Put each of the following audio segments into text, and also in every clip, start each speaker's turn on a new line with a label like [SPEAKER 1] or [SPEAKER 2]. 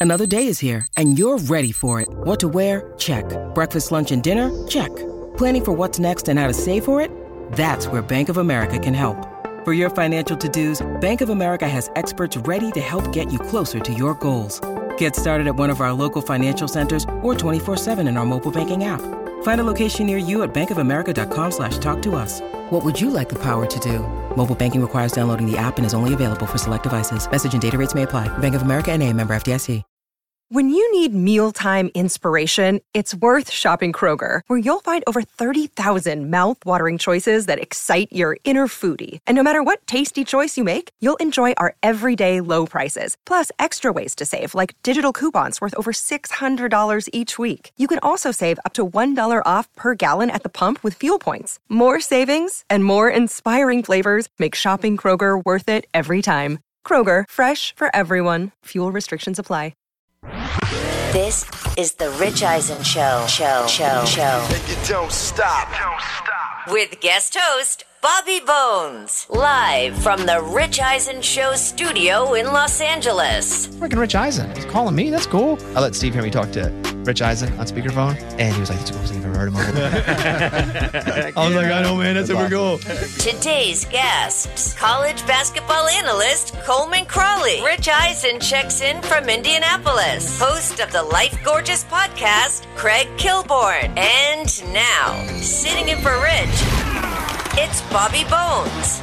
[SPEAKER 1] Another day is here, and you're ready for it. What to wear? Check. Breakfast, lunch, and dinner? Check. Planning for what's next and how to save for it? That's where Bank of America can help. For your financial to-dos, Bank of America has experts ready to help get you closer to your goals. Get started at one of our local financial centers or 24/7 in our mobile banking app. Find a location near you at bankofamerica.com/talktous. What would you like the power to do? Mobile banking requires downloading the app and is only available for select devices. Message and data rates may apply. Bank of America N.A., member FDIC.
[SPEAKER 2] When you need mealtime inspiration, it's worth shopping Kroger, where you'll find over 30,000 mouth-watering choices that excite your inner foodie. And no matter what tasty choice you make, you'll enjoy our everyday low prices, plus extra ways to save, like digital coupons worth over $600 each week. You can also save up to $1 off per gallon at the pump with fuel points. More savings and more inspiring flavors make shopping Kroger worth it every time. Kroger, fresh for everyone. Fuel restrictions apply.
[SPEAKER 3] This is the Rich Eisen Show.
[SPEAKER 4] And you don't stop.
[SPEAKER 3] With guest host, Bobby Bones. Live from the Rich Eisen Show studio in Los Angeles.
[SPEAKER 5] Freaking Rich Eisen. He's calling me. That's cool. I let Steve hear me talk to Rich Eisen on speakerphone, and he was like, that's the coolest thing I've ever heard in my life. I was like, I know, man. That's super cool.
[SPEAKER 3] Today's guests, college basketball analyst Coleman Crawley. Rich Eisen checks in from Indianapolis. Host of the Life Gorgeous podcast, Craig Kilborn. And now, sitting in for Rich, it's Bobby Bones.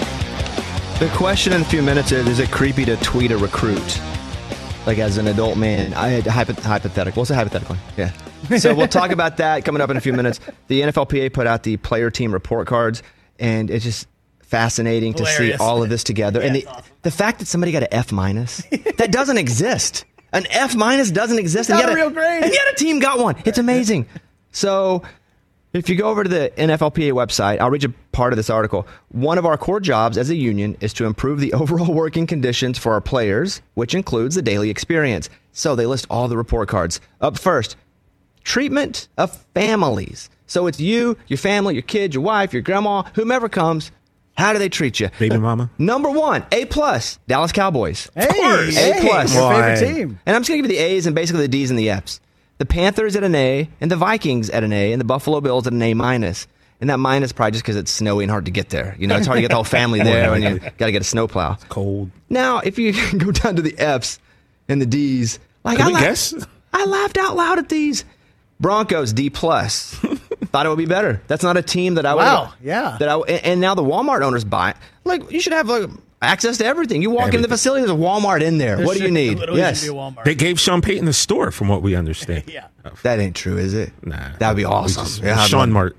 [SPEAKER 6] The question in a few minutes is it creepy to tweet a recruit? Like as an adult man, I had hypothetical. What's a hypothetical? Yeah. So we'll talk about that coming up in a few minutes. The NFLPA put out the player team report cards, and it's just fascinating to see all of this together. Yeah, and the fact that somebody got an F minus, that doesn't exist. An F minus doesn't exist.
[SPEAKER 5] It's not a real grade.
[SPEAKER 6] And yet a team got one. It's amazing. So if you go over to the NFLPA website, I'll read you part of this article. One of our core jobs as a union is to improve the overall working conditions for our players, which includes the daily experience. So they list all the report cards. Up first, treatment of families. So it's you, your family, your kid, your wife, your grandma, whomever comes. How do they treat you?
[SPEAKER 7] Baby mama.
[SPEAKER 6] Number 1, A+, Dallas Cowboys.
[SPEAKER 5] Hey,
[SPEAKER 6] A+.
[SPEAKER 5] Your favorite team.
[SPEAKER 6] And I'm just going to give you the A's and basically the D's and the F's. The Panthers at an A, and the Vikings at an A, and the Buffalo Bills at an A-. And that minus probably just because it's snowy and hard to get there. You know, it's hard to get the whole family there when you got to get a snowplow. It's
[SPEAKER 7] cold.
[SPEAKER 6] Now, if you go down to the F's and the D's, like
[SPEAKER 7] Can we guess?
[SPEAKER 6] I laughed out loud at these. Broncos, D+. Thought it would be better. That's not a team that I would.
[SPEAKER 5] Wow, yeah.
[SPEAKER 6] And now the Walmart owners buy it. Like, you should have access to everything. You walk into the facility, there's a Walmart in there. What do you need? Yes.
[SPEAKER 7] They gave Sean Payton the store, from what we understand.
[SPEAKER 5] Yeah.
[SPEAKER 6] That ain't true, is it?
[SPEAKER 7] Nah.
[SPEAKER 6] That would be awesome.
[SPEAKER 7] Sean Mart.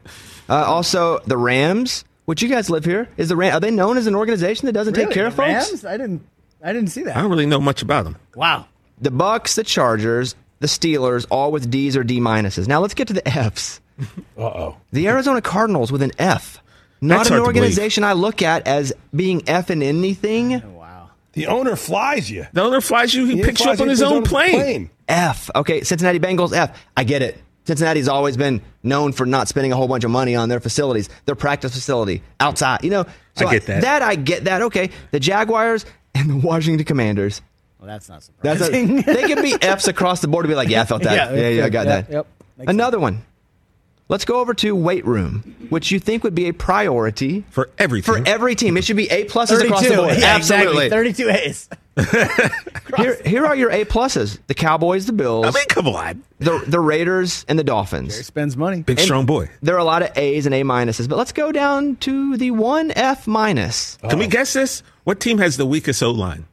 [SPEAKER 6] Also, the Rams, which you guys live here, are they known as an organization that doesn't take care of folks?
[SPEAKER 5] Rams? I didn't see that.
[SPEAKER 7] I don't really know much about them.
[SPEAKER 5] Wow.
[SPEAKER 6] The Bucks, the Chargers, the Steelers, all with D's or D minuses. Now let's get to the F's.
[SPEAKER 7] Uh-oh.
[SPEAKER 6] The Arizona Cardinals with an F. Not
[SPEAKER 7] That's
[SPEAKER 6] an
[SPEAKER 7] hard to
[SPEAKER 6] organization I look at as being F in anything.
[SPEAKER 5] Wow.
[SPEAKER 8] The owner flies you.
[SPEAKER 7] The owner flies you. He picks you up on his own plane.
[SPEAKER 6] F. Okay, Cincinnati Bengals, F. I get it. Cincinnati's always been known for not spending a whole bunch of money on their facilities, their practice facility, outside. You know, so
[SPEAKER 7] I get that.
[SPEAKER 6] I get that. Okay, the Jaguars and the Washington Commanders.
[SPEAKER 5] Well, that's not surprising.
[SPEAKER 6] They can be Fs across the board to be like, yeah, I felt that. Yeah, I got that.
[SPEAKER 5] Yep.
[SPEAKER 6] Another one. Let's go over to weight room, which you think would be a priority
[SPEAKER 7] for every team.
[SPEAKER 6] For every team. It should be A+ across the board.
[SPEAKER 5] Yeah,
[SPEAKER 6] absolutely.
[SPEAKER 5] Exactly. 32 A's.
[SPEAKER 6] Here are your A+. The Cowboys, the Bills.
[SPEAKER 7] I mean, come on.
[SPEAKER 6] The Raiders and the Dolphins.
[SPEAKER 5] Jerry spends money.
[SPEAKER 7] Big, strong boy.
[SPEAKER 6] There are a lot of A's and A-, but let's go down to the 1 F-.
[SPEAKER 7] Can we guess this? What team has the weakest O-line?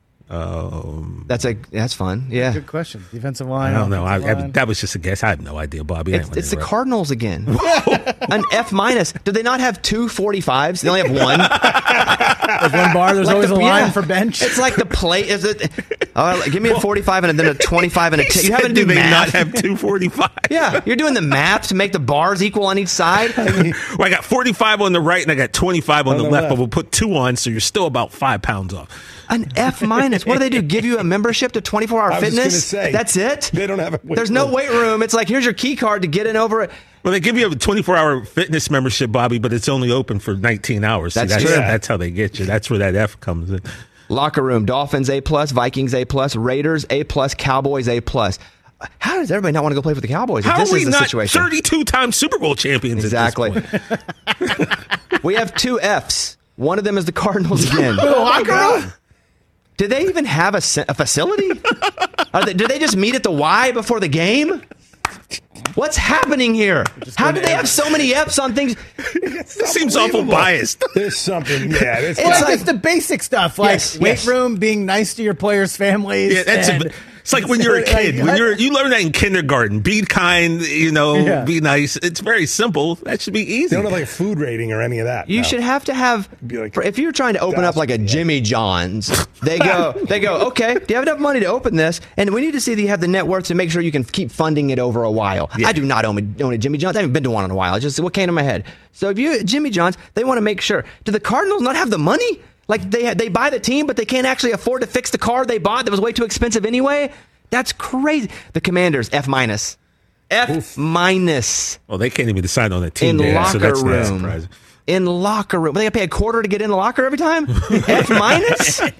[SPEAKER 6] That's fun. Yeah.
[SPEAKER 5] Good question. Defensive line.
[SPEAKER 7] I don't know. That was just a guess. I have no idea, Bobby.
[SPEAKER 6] It's the Cardinals again. An F-. Do they not have 2 45s? They only have one.
[SPEAKER 5] There's one bar. There's always a line for bench.
[SPEAKER 6] It's like the plate. Is it? Give me a 45 and then a 25 and a 10. You haven't
[SPEAKER 7] do
[SPEAKER 6] do math.
[SPEAKER 7] Not have 2 45s?
[SPEAKER 6] Yeah, you're doing the math to make the bars equal on each side.
[SPEAKER 7] Well, I got 45 on the right and I got 25 on the left, but we'll put 2 on, so you're still about 5 pounds off.
[SPEAKER 6] An F-. What do they do? Give you a membership to 24-hour fitness?
[SPEAKER 8] Say,
[SPEAKER 6] that's it?
[SPEAKER 8] They don't have a weight
[SPEAKER 6] There's
[SPEAKER 8] room.
[SPEAKER 6] no weight room. It's like, here's your key card to get in over it.
[SPEAKER 7] Well, they give you a 24-hour fitness membership, Bobby, but it's only open for 19 hours.
[SPEAKER 6] That's true.
[SPEAKER 7] That's how they get you. That's where that F comes in.
[SPEAKER 6] Locker room, Dolphins A+, Vikings A+, Raiders A+, Cowboys A+. How does everybody not want to go play for the Cowboys?
[SPEAKER 7] How
[SPEAKER 6] if this
[SPEAKER 7] are we
[SPEAKER 6] is the
[SPEAKER 7] not
[SPEAKER 6] situation?
[SPEAKER 7] 32-time Super Bowl champions
[SPEAKER 6] Exactly.
[SPEAKER 7] at this point?
[SPEAKER 6] We have 2 Fs. One of them is the Cardinals again.
[SPEAKER 5] Locker room?
[SPEAKER 6] Do they even have a facility? Do they just meet at the Y before the game? What's happening here? How do they have so many Fs on things?
[SPEAKER 7] This seems awful biased.
[SPEAKER 8] There's something, yeah.
[SPEAKER 5] It's like it's the basic stuff, like weight room, being nice to your players' families.
[SPEAKER 7] Yeah, it's like when you're a kid. You learn that in kindergarten. Be kind, be nice. It's very simple. That should be easy.
[SPEAKER 8] They don't have like a food rating or any of that.
[SPEAKER 6] You should have to have, if you're trying to open up like a Jimmy John's, they go, okay, do you have enough money to open this? And we need to see that you have the net worth to make sure you can keep funding it over a while. Yeah. I do not own a Jimmy John's. I haven't been to one in a while. It's just what came to my head. So if you Jimmy John's, they want to make sure. Do the Cardinals not have the money? Like they buy the team, but they can't actually afford to fix the car they bought that was way too expensive anyway? That's crazy. The Commanders, F-. F-.
[SPEAKER 7] Well, they can't even decide on that team.
[SPEAKER 6] In locker
[SPEAKER 7] so that's
[SPEAKER 6] room.
[SPEAKER 7] not surprising.
[SPEAKER 6] In locker room. They got to pay $0.25 to get in the locker every time? F-.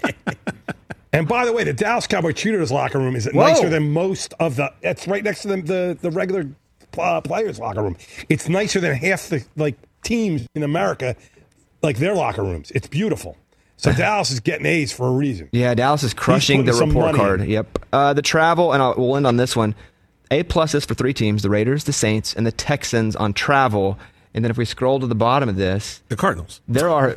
[SPEAKER 8] And by the way, the Dallas Cowboy Cheerleaders locker room is nicer than most of the. It's right next to the regular players' locker room. It's nicer than half the teams in America, like their locker rooms. It's beautiful. So Dallas is getting A's for a reason.
[SPEAKER 6] Yeah, Dallas is crushing the report card. Yep. The travel, and we'll end on this one. A+ is for 3 teams: the Raiders, the Saints, and the Texans on travel. And then if we scroll to the bottom of this,
[SPEAKER 7] the Cardinals.
[SPEAKER 6] There are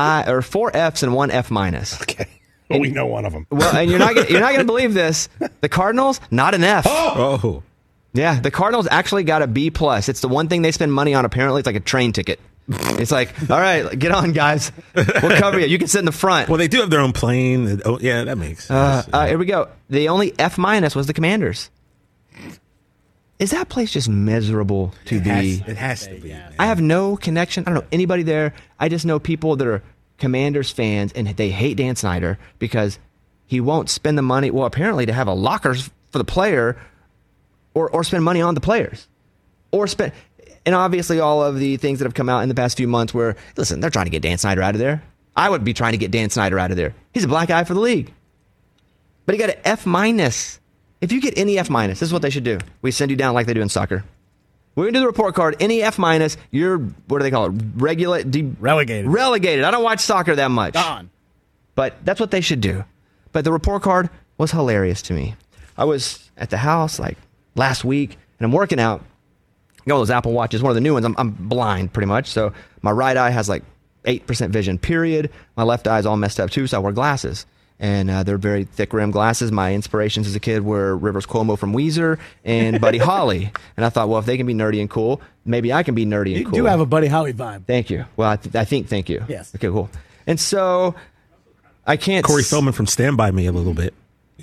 [SPEAKER 6] 4 Fs and 1 F-.
[SPEAKER 8] Okay. Well, we know one of them.
[SPEAKER 6] Well, and you're not going to believe this. The Cardinals, not an F.
[SPEAKER 7] Oh.
[SPEAKER 6] Yeah, the Cardinals actually got a B+. It's the one thing they spend money on, apparently. It's like a train ticket. It's like, all right, get on, guys. We'll cover you. You can sit in the front.
[SPEAKER 7] Well, they do have their own plane. Oh, yeah, that makes sense.
[SPEAKER 6] Here we go. The only F- was the Commanders. Is that place just miserable to be?
[SPEAKER 7] It has to be.
[SPEAKER 6] I have no connection. I don't know anybody there. I just know people that are Commanders fans, and they hate Dan Snyder because he won't spend the money, well, apparently to have a lockers for the player or spend money on the players. And obviously all of the things that have come out in the past few months where, listen, they're trying to get Dan Snyder out of there. I would be trying to get Dan Snyder out of there. He's a black eye for the league. But he got an F-. If you get any F-, this is what they should do. We send you down like they do in soccer. We're going to do the report card. Any F-, you're, what do they call it?
[SPEAKER 5] Relegated.
[SPEAKER 6] Relegated. I don't watch soccer that much.
[SPEAKER 5] Gone.
[SPEAKER 6] But that's what they should do. But the report card was hilarious to me. I was at the house like last week, and I'm working out. I got those Apple Watches, one of the new ones. I'm blind pretty much. So my right eye has like 8% vision, period. My left eye is all messed up too, so I wear glasses. And they're very thick rim glasses. My inspirations as a kid were Rivers Cuomo from Weezer and Buddy Holly. And I thought, well, if they can be nerdy and cool, maybe I can be nerdy and cool.
[SPEAKER 5] You do have a Buddy Holly vibe.
[SPEAKER 6] Thank you. Well, I think thank you.
[SPEAKER 5] Yes.
[SPEAKER 6] Okay, cool. And so I can't...
[SPEAKER 7] Corey Feldman from Stand By Me a little bit.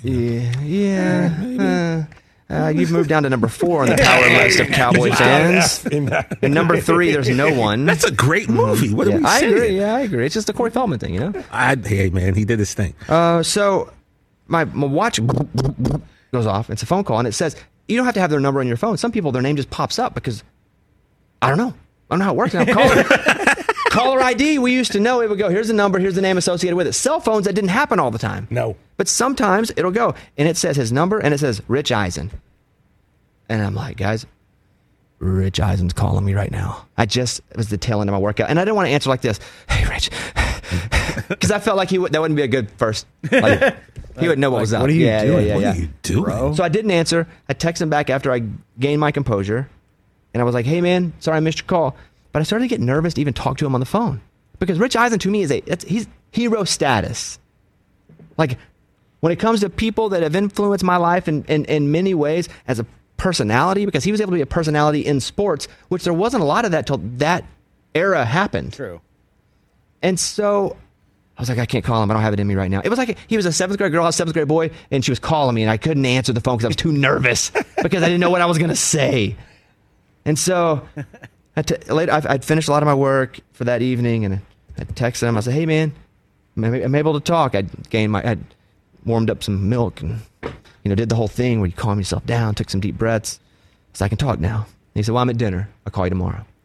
[SPEAKER 6] Yeah. You've moved down to number 4 on the power list of Cowboy fans. And number 3, there's no one.
[SPEAKER 7] That's a great movie. What are we saying?
[SPEAKER 6] I agree. It's just the Corey Feldman thing,
[SPEAKER 7] Hey, man, he did his thing.
[SPEAKER 6] So my watch goes off. It's a phone call, and it says, you don't have to have their number on your phone. Some people, their name just pops up because, I don't know how it works. And I'm calling. Caller ID, we used to know it would go, here's the number, here's the name associated with it. Cell phones, that didn't happen all the time.
[SPEAKER 8] No.
[SPEAKER 6] But sometimes it'll go, and it says his number, and it says Rich Eisen. And I'm like, guys, Rich Eisen's calling me right now. It was the tail end of my workout. And I didn't want to answer like this, hey, Rich. Because I felt like that wouldn't be a good first. Like, he would know what was up.
[SPEAKER 5] What are you doing?
[SPEAKER 7] What are you doing? Bro?
[SPEAKER 6] So I didn't answer. I texted him back after I gained my composure. And I was like, hey, man, sorry I missed your call. But I started to get nervous to even talk to him on the phone. Because Rich Eisen, to me, he's hero status. Like, when it comes to people that have influenced my life in many ways as a personality, because he was able to be a personality in sports, which there wasn't a lot of that till that era happened.
[SPEAKER 5] True.
[SPEAKER 6] And so I was like, I can't call him. I don't have it in me right now. It was like he was a 7th grade girl, I was a 7th grade boy, and she was calling me, and I couldn't answer the phone because I was too nervous because I didn't know what I was going to say. And so I'd finished a lot of my work for that evening, and I texted him. I said, hey, man, I'm able to talk. I'd warmed up some milk and, did the whole thing where you calm yourself down, took some deep breaths. So I can talk now. And he said, well, I'm at dinner. I'll call you tomorrow.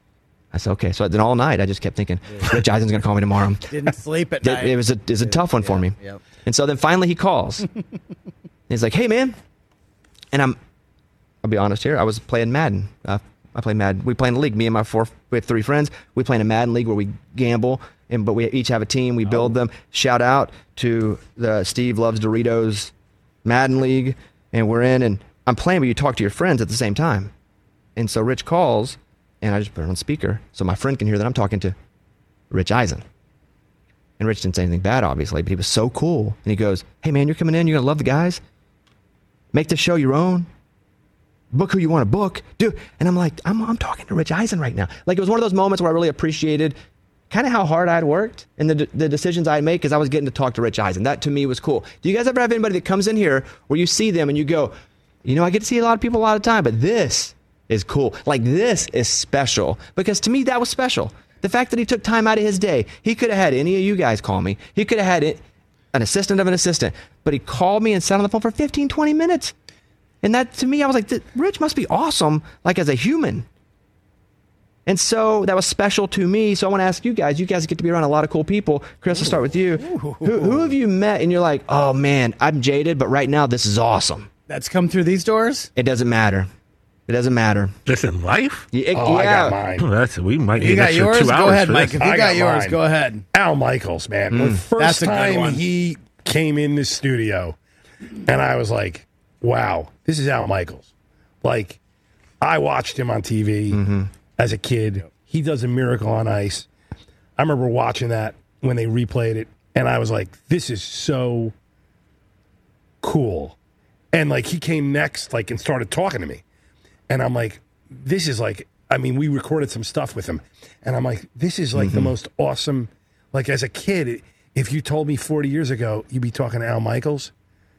[SPEAKER 6] I said, okay. So then all night, I just kept thinking, Rich Eisen's going to call me tomorrow.
[SPEAKER 9] Didn't sleep at night.
[SPEAKER 6] It was a tough one for me.
[SPEAKER 9] Yep.
[SPEAKER 6] And so then finally he calls. He's like, hey, man. And I'll be honest here, I was playing Madden. I play Madden. We play in a league. Me and we have 3 friends. We play in a Madden league where we gamble, but we each have a team. We build them. Shout out to the Steve Loves Doritos Madden League. And we're in, and I'm playing, but you talk to your friends at the same time. And so Rich calls, and I just put it on speaker so my friend can hear that I'm talking to Rich Eisen. And Rich didn't say anything bad, obviously, but he was so cool. And he goes, hey, man, you're coming in. You're going to love the guys. Make the show your own. Book who you want to book. Dude. And I'm like, I'm talking to Rich Eisen right now. Like, it was one of those moments where I really appreciated kind of how hard I'd worked and the decisions I'd made because I was getting to talk to Rich Eisen. That, to me, was cool. Do you guys ever have anybody that comes in here where you see them and you go, I get to see a lot of people a lot of time, but this is cool. Like, this is special. Because to me, that was special. The fact that he took time out of his day. He could have had any of you guys call me. He could have had an assistant of an assistant. But he called me and sat on the phone for 15, 20 minutes. And that, to me, I was like, Rich must be awesome, like, as a human. And so that was special to me. So I want to ask you guys. You guys get to be around a lot of cool people. Chris, I'll start with you. Who have you met and you're like, oh, man, I'm jaded, but right now this is awesome?
[SPEAKER 9] That's come through these doors?
[SPEAKER 6] It doesn't matter. It doesn't matter.
[SPEAKER 7] Just in life?
[SPEAKER 8] I got mine.
[SPEAKER 7] We might
[SPEAKER 9] you got yours? Go ahead, Mike. If you got yours, go ahead.
[SPEAKER 8] Al Michaels, man. The first time he came in the studio, and I was like, wow, this is Al Michaels. Like, I watched him on TV as a kid. He does A Miracle on Ice. I remember watching that when they replayed it, and I was like, this is so cool. And, like, he came next, like, and started talking to me. And I'm like, this is like, I mean, we recorded some stuff with him. And I'm like, this is like the most awesome, like, as a kid, if you told me 40 years ago, you'd be talking to Al Michaels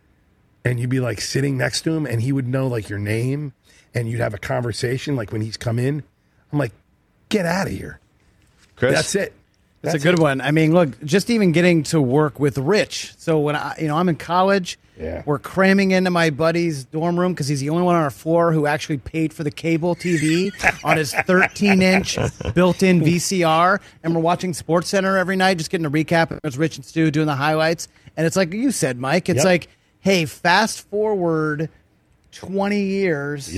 [SPEAKER 8] and you'd be like sitting next to him and he would know like your name and you'd have a conversation like when he's come in. I'm like, get out of here.
[SPEAKER 6] Chris?
[SPEAKER 8] That's it.
[SPEAKER 9] That's a good one. I mean, look, just even getting to work with Rich. So when I'm in college, we're cramming into my buddy's dorm room because he's the only one on our floor who actually paid for the cable TV on his 13-inch built-in VCR, and we're watching SportsCenter every night, just getting a recap. It was Rich and Stu doing the highlights, and it's like you said, Mike. It's like, hey, fast forward 20 years.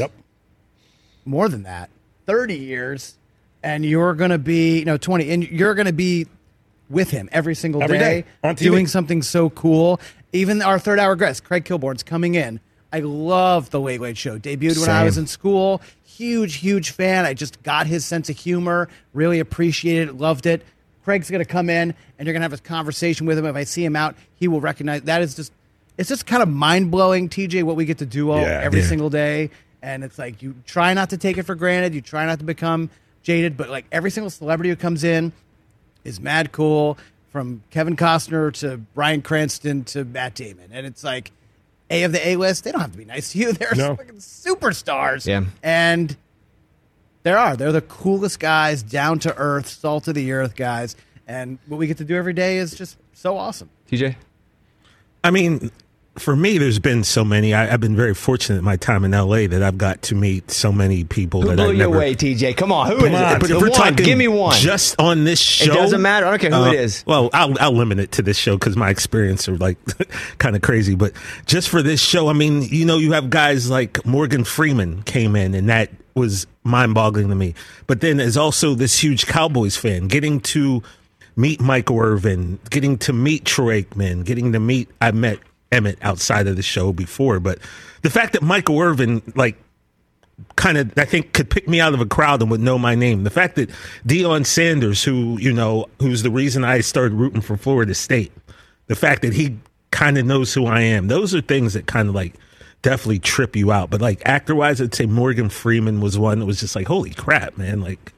[SPEAKER 9] More than that, 30 years. And you're going to be, 20, and you're going to be with him every single day
[SPEAKER 8] on TV.
[SPEAKER 9] Doing something so cool. Even our third-hour guest, Craig Kilborn's coming in. I love The Late Late Show. Debuted when I was in school. Huge, huge fan. I just got his sense of humor. Really appreciated it. Loved it. Craig's going to come in, and you're going to have a conversation with him. If I see him out, he will recognize. That is just, it's just kind of mind-blowing, TJ, what we get to do every single day. And it's like, you try not to take it for granted. You try not to become jaded, but like every single celebrity who comes in is mad cool, from Kevin Costner to Bryan Cranston to Matt Damon. And it's like, A of the A-list, they don't have to be nice to you. They're fucking superstars.
[SPEAKER 6] Yeah.
[SPEAKER 9] And they're the coolest guys, down to earth, salt of the earth guys. And what we get to do every day is just so awesome.
[SPEAKER 6] TJ?
[SPEAKER 7] I mean, for me, there's been so many. I've been very fortunate in my time in L.A. that I've got to meet so many people
[SPEAKER 6] Who
[SPEAKER 7] that
[SPEAKER 6] blew
[SPEAKER 7] I
[SPEAKER 6] you
[SPEAKER 7] never.
[SPEAKER 6] away, TJ? Come on, who is it?
[SPEAKER 7] If we're talking
[SPEAKER 6] give me one.
[SPEAKER 7] Just on this show,
[SPEAKER 6] It doesn't matter. I don't care who it is.
[SPEAKER 7] Well, I'll limit it to this show because my experience are like kind of crazy. But just for this show, I mean, you have guys like Morgan Freeman came in, and that was mind-boggling to me. But then there's also this huge Cowboys fan getting to meet Michael Irvin, getting to meet Troy Aikman, I met Emmett outside of the show before, but the fact that Michael Irvin, like, kind of, I think, could pick me out of a crowd and would know my name. The fact that Deion Sanders, who's the reason I started rooting for Florida State, the fact that he kind of knows who I am, those are things that kind of like definitely trip you out. But like actor-wise, I'd say Morgan Freeman was one that was just like, holy crap, man! Like,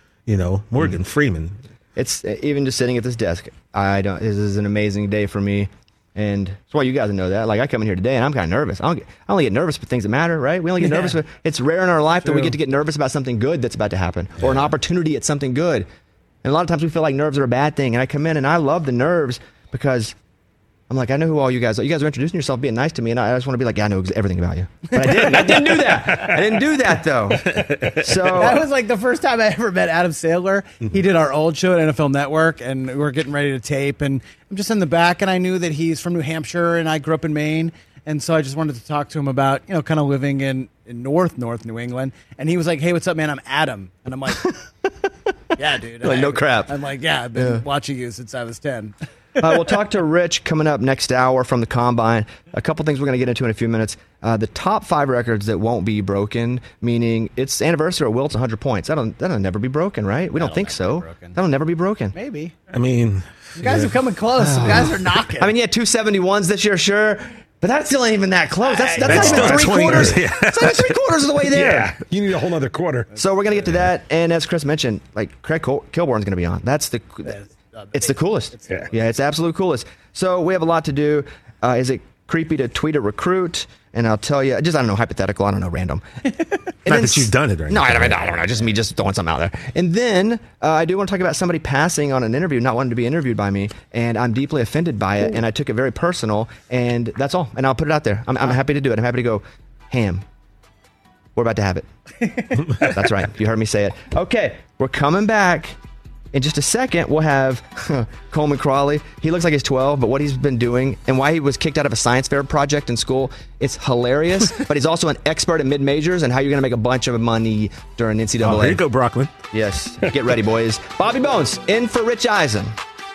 [SPEAKER 7] Morgan Freeman.
[SPEAKER 6] It's even just sitting at this desk. This is an amazing day for me. And that's why you guys know that. Like, I come in here today and I'm kind of nervous. I only get nervous for things that matter, right? We only get nervous. It's rare in our life that we get to get nervous about something good that's about to happen or an opportunity at something good. And a lot of times we feel like nerves are a bad thing. And I come in and I love the nerves because I'm like, I know who all you guys are. You guys are introducing yourself, being nice to me, and I just want to be like, yeah, I know everything about you. But I didn't. I didn't do that. I didn't do that, though. So
[SPEAKER 9] that was like the first time I ever met Adam Sandler. He did our old show at NFL Network, and we were getting ready to tape, and I'm just in the back, and I knew that he's from New Hampshire, and I grew up in Maine, and so I just wanted to talk to him about, kind of living in North New England, and he was like, hey, what's up, man? I'm Adam. And I'm like, yeah, dude.
[SPEAKER 6] Like, no crap.
[SPEAKER 9] I'm like, yeah, I've been watching you since I was 10.
[SPEAKER 6] We'll talk to Rich coming up next hour from the Combine. A couple things we're going to get into in a few minutes. The top 5 records that won't be broken, meaning it's anniversary of Wilt's 100 points. That'll never be broken, right? We don't think so. That'll never be broken.
[SPEAKER 9] Maybe.
[SPEAKER 7] I mean,
[SPEAKER 9] you guys are coming close. Some guys are knocking.
[SPEAKER 6] I mean, 271s this year, sure. But that's still ain't even that close. That's not even 3 quarters.
[SPEAKER 7] Yeah.
[SPEAKER 6] It's not even 3 quarters of the way there.
[SPEAKER 8] Yeah, you need a whole other quarter.
[SPEAKER 6] So we're going to get to that. And as Chris mentioned, like Craig Kilborn's going to be on. It's the coolest. It's absolute coolest. So we have a lot to do. Is it creepy to tweet a recruit? And I'll tell you, I don't know, hypothetical, I don't know, random.
[SPEAKER 7] Not that you've done it right
[SPEAKER 6] now.
[SPEAKER 7] No,
[SPEAKER 6] I don't know, just me just throwing something out there. And then I do want to talk about somebody passing on an interview, not wanting to be interviewed by me, and I'm deeply offended by it, and I took it very personal, and that's all. And I'll put it out there. I'm happy to do it. I'm happy to go, Ham, we're about to have it. That's right. You heard me say it. Okay, we're coming back. In just a second, we'll have Coleman Crawley. He looks like he's 12, but what he's been doing and why he was kicked out of a science fair project in school, it's hilarious. But he's also an expert at mid-majors and how you're going to make a bunch of money during NCAA.
[SPEAKER 7] Oh, here you go, Brockman.
[SPEAKER 6] Yes. Get ready, boys. Bobby Bones in for Rich Eisen.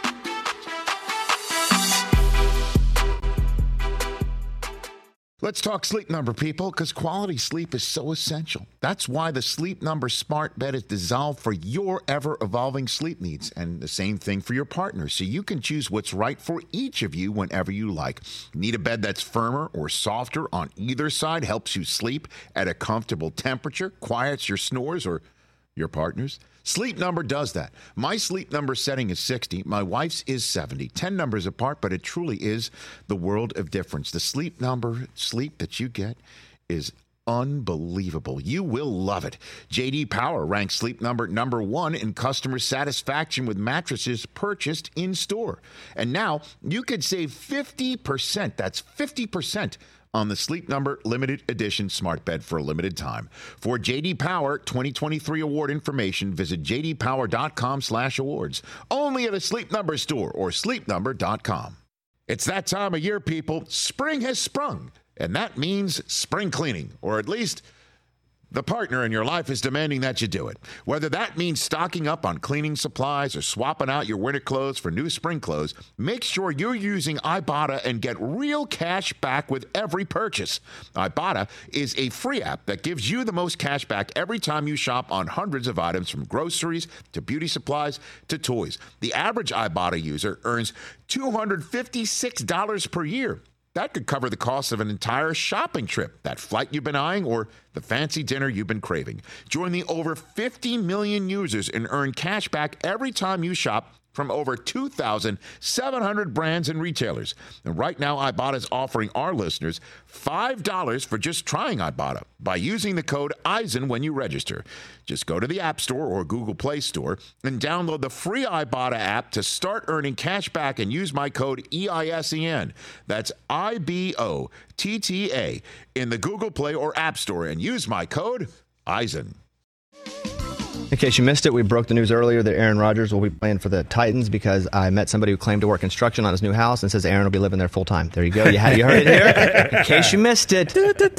[SPEAKER 10] Let's talk Sleep Number, people, because quality sleep is so essential. That's why the Sleep Number smart bed is designed for your ever-evolving sleep needs, and the same thing for your partner, so you can choose what's right for each of you whenever you like. Need a bed that's firmer or softer on either side, helps you sleep at a comfortable temperature, quiets your snores or your partner's? Sleep Number does that. My Sleep Number setting is 60. My wife's is 70. 10 numbers apart, but it truly is the world of difference. The Sleep Number sleep that you get is unbelievable. You will love it. J.D. Power ranks Sleep Number #1 in customer satisfaction with mattresses purchased in store. And now you could save 50%. That's 50%. On the Sleep Number limited edition smart bed for a limited time. For J.D. Power 2023 award information, visit jdpower.com/awards. Only at a Sleep Number store or sleepnumber.com. It's that time of year, people. Spring has sprung, and that means spring cleaning, or at least the partner in your life is demanding that you do it. Whether that means stocking up on cleaning supplies or swapping out your winter clothes for new spring clothes, make sure you're using Ibotta and get real cash back with every purchase. Ibotta is a free app that gives you the most cash back every time you shop on hundreds of items, from groceries to beauty supplies to toys. The average Ibotta user earns $256 per year. That could cover the cost of an entire shopping trip, that flight you've been eyeing, or the fancy dinner you've been craving. Join the over 50 million users and earn cash back every time you shop from over 2,700 brands and retailers. And right now, Ibotta is offering our listeners $5 for just trying Ibotta by using the code EISEN when you register. Just go to the App Store or Google Play Store and download the free Ibotta app to start earning cash back and use my code EISEN. That's IBOTTA in the Google Play or App Store and use my code EISEN.
[SPEAKER 6] In case you missed it, we broke the news earlier that Aaron Rodgers will be playing for the Titans because I met somebody who claimed to work construction on his new house and says Aaron will be living there full time. There you go. You heard it here. In case you missed it.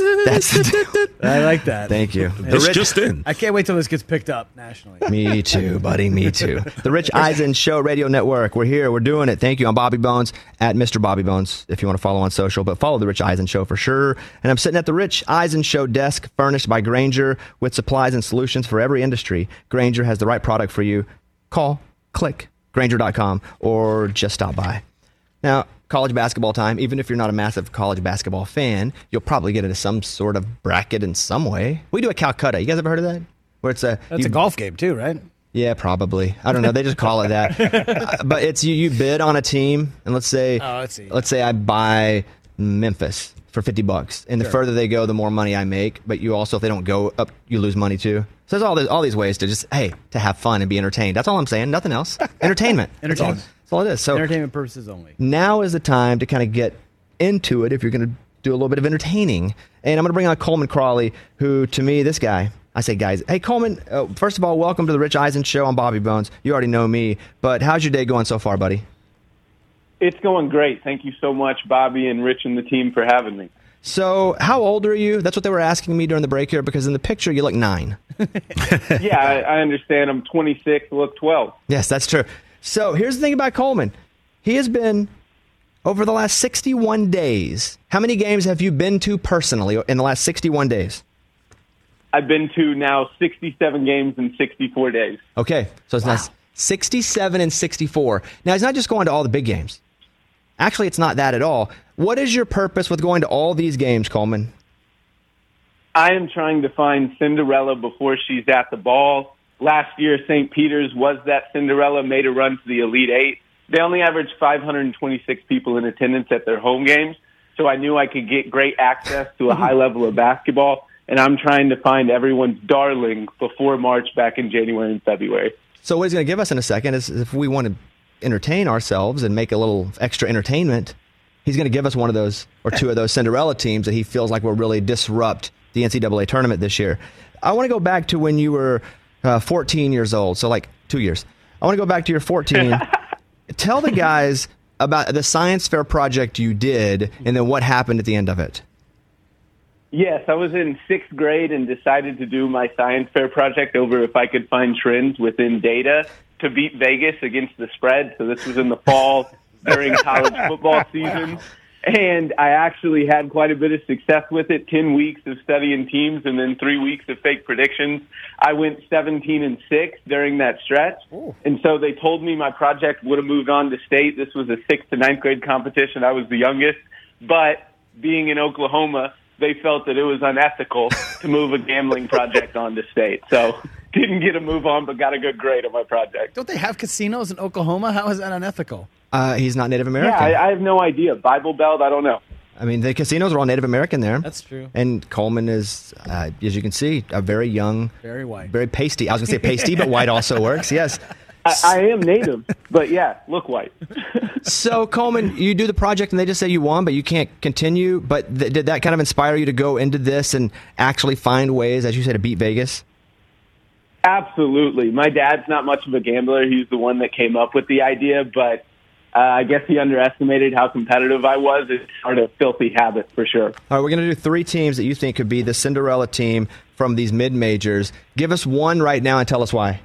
[SPEAKER 9] I like that.
[SPEAKER 6] Thank you.
[SPEAKER 7] It's just in.
[SPEAKER 9] I can't wait till this gets picked up nationally.
[SPEAKER 6] Me too, buddy. Me too. The Rich Eisen Show Radio Network. We're here. We're doing it. Thank you. I'm Bobby Bones at Mr. Bobby Bones if you want to follow on social, but follow The Rich Eisen Show for sure. And I'm sitting at the Rich Eisen Show desk furnished by Grainger with supplies and solutions for every industry. Grainger has the right product for you. Call, click, Grainger.com, or just stop by. Now, college basketball time. Even if you're not a massive college basketball fan, you'll probably get into some sort of bracket in some way. We do a Calcutta. You guys ever heard of that? Where it's
[SPEAKER 9] That's a golf game too, right?
[SPEAKER 6] Yeah, probably. I don't know. They just call it that. But it's you bid on a team, and let's say I buy Memphis for $50, and the further they go, the more money I make. But you also, if they don't go up, you lose money too. So there's all these ways to just to have fun and be entertained. That's all I'm saying. Nothing else. Entertainment.
[SPEAKER 9] Entertainment.
[SPEAKER 6] That's all it is. So
[SPEAKER 9] entertainment purposes only.
[SPEAKER 6] Now is the time to kind of get into it if you're going to do a little bit of entertaining. And I'm going to bring on Coleman Crawley, who, to me, this guy, I say guys. Hey, Coleman, first of all, welcome to the Rich Eisen Show. I'm Bobby Bones. You already know me, but how's your day going so far, buddy?
[SPEAKER 11] It's going great. Thank you so much, Bobby and Rich and the team, for having me.
[SPEAKER 6] So how old are you? That's what they were asking me during the break here, because in the picture you look 9.
[SPEAKER 11] Yeah, I understand. I'm 26, I look 12.
[SPEAKER 6] Yes, that's true. So here's the thing about Coleman. He has been, over the last 61 days, how many games have you been to personally in the last 61 days?
[SPEAKER 11] I've been to now 67 games in 64 days.
[SPEAKER 6] Okay, so it's now 67 and 64. Now, he's not just going to all the big games. Actually, it's not that at all. What is your purpose with going to all these games, Coleman?
[SPEAKER 11] I am trying to find Cinderella before she's at the ball. Last year, St. Peter's was that Cinderella, made a run to the Elite Eight. They only averaged 526 people in attendance at their home games, so I knew I could get great access to a high level of basketball, and I'm trying to find everyone's darling before March back in January and February.
[SPEAKER 6] So what he's going to give us in a second is, if we want to entertain ourselves and make a little extra entertainment, he's going to give us one of those or two of those Cinderella teams that he feels like will really disrupt the NCAA tournament this year. I want to go back to when you were 14 years old, so like 2 years. I want to go back to your 14. Tell the guys about the science fair project you did and then what happened at the end of it.
[SPEAKER 11] Yes, I was in 6th grade and decided to do my science fair project over if I could find trends within data to beat Vegas against the spread. So this was in the fall during college football season. And I actually had quite a bit of success with it, 10 weeks of studying teams and then 3 weeks of fake predictions. I went 17-6 during that stretch. Ooh. And so they told me my project would have moved on to state. This was a 6th to 9th grade competition. I was the youngest. But being in Oklahoma, they felt that it was unethical to move a gambling project on to state. So didn't get a move on, but got a good grade on my project.
[SPEAKER 9] Don't they have casinos in Oklahoma? How is that unethical?
[SPEAKER 6] He's not Native American.
[SPEAKER 11] Yeah, I have no idea. Bible Belt, I don't know.
[SPEAKER 6] I mean, the casinos are all Native American there.
[SPEAKER 9] That's true.
[SPEAKER 6] And Coleman is, as you can see, a very young,
[SPEAKER 9] very white,
[SPEAKER 6] very pasty. I was going to say pasty, but white also works. Yes.
[SPEAKER 11] I am Native, but yeah, look white.
[SPEAKER 6] So, Coleman, you do the project and they just say you won, but you can't continue. But did that kind of inspire you to go into this and actually find ways, as you said, to beat Vegas?
[SPEAKER 11] Absolutely. My dad's not much of a gambler. He's the one that came up with the idea, but I guess he underestimated how competitive I was. It started a filthy habit for sure.
[SPEAKER 6] All right, we're going to do 3 teams that you think could be the Cinderella team from these mid-majors. Give us one right now and tell us why.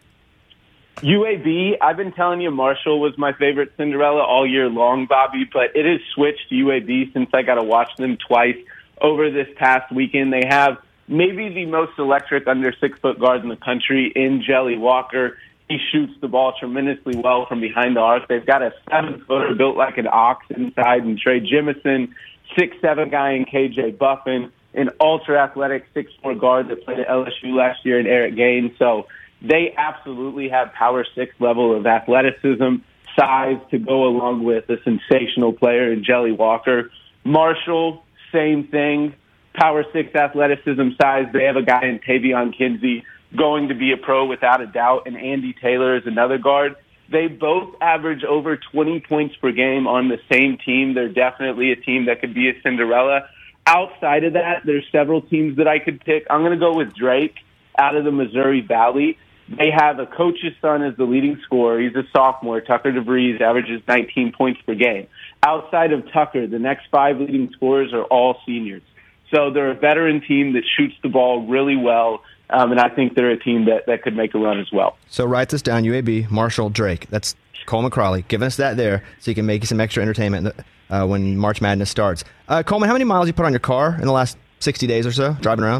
[SPEAKER 11] UAB, I've been telling you Marshall was my favorite Cinderella all year long, Bobby, but it has switched to UAB since I got to watch them twice over this past weekend. They have maybe the most electric under 6-foot guard in the country in Jelly Walker. He shoots the ball tremendously well from behind the arc. They've got a 7-footer built like an ox inside, and Trey Jemison, 6'7" guy in KJ Buffin, an ultra-athletic 6'4" guard that played at LSU last year in Eric Gaines. So they absolutely have power 6 level of athleticism, size to go along with a sensational player in Jelly Walker. Marshall, same thing, power 6 athleticism, size. They have a guy in Tavion Kinsey going to be a pro without a doubt, and Andy Taylor is another guard. They both average over 20 points per game on the same team. They're definitely a team that could be a Cinderella. Outside of that, there's several teams that I could pick. I'm going to go with Drake out of the Missouri Valley. They have a coach's son as the leading scorer. He's a sophomore. Tucker DeVries averages 19 points per game. Outside of Tucker, the next 5 leading scorers are all seniors. So they're a veteran team that shoots the ball really well, and I think they're a team that could make a run as well.
[SPEAKER 6] So write this down, UAB, Marshall, Drake. That's Coleman Crawley giving us that there so you can make some extra entertainment when March Madness starts. Coleman, how many miles you put on your car in the last 60 days or so, driving around?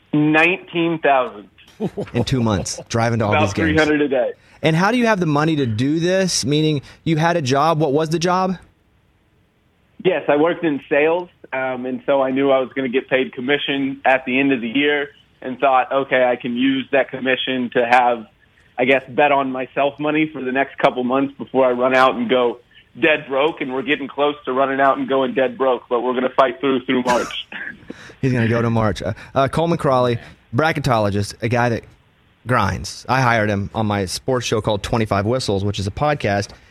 [SPEAKER 11] 19,000.
[SPEAKER 6] In 2 months, driving to all these games.
[SPEAKER 11] About 300 a day.
[SPEAKER 6] And how do you have the money to do this? Meaning you had a job. What was the job?
[SPEAKER 11] Yes, I worked in sales, and so I knew I was going to get paid commission at the end of the year and thought, okay, I can use that commission to have, I guess, bet on myself money for the next couple months before I run out and go dead broke, and we're getting close to running out and going dead broke, but we're going to fight through March.
[SPEAKER 6] He's going to go to March. Coleman Crawley, bracketologist, a guy that grinds. I hired him on my sports show called 25 Whistles, which is a podcast,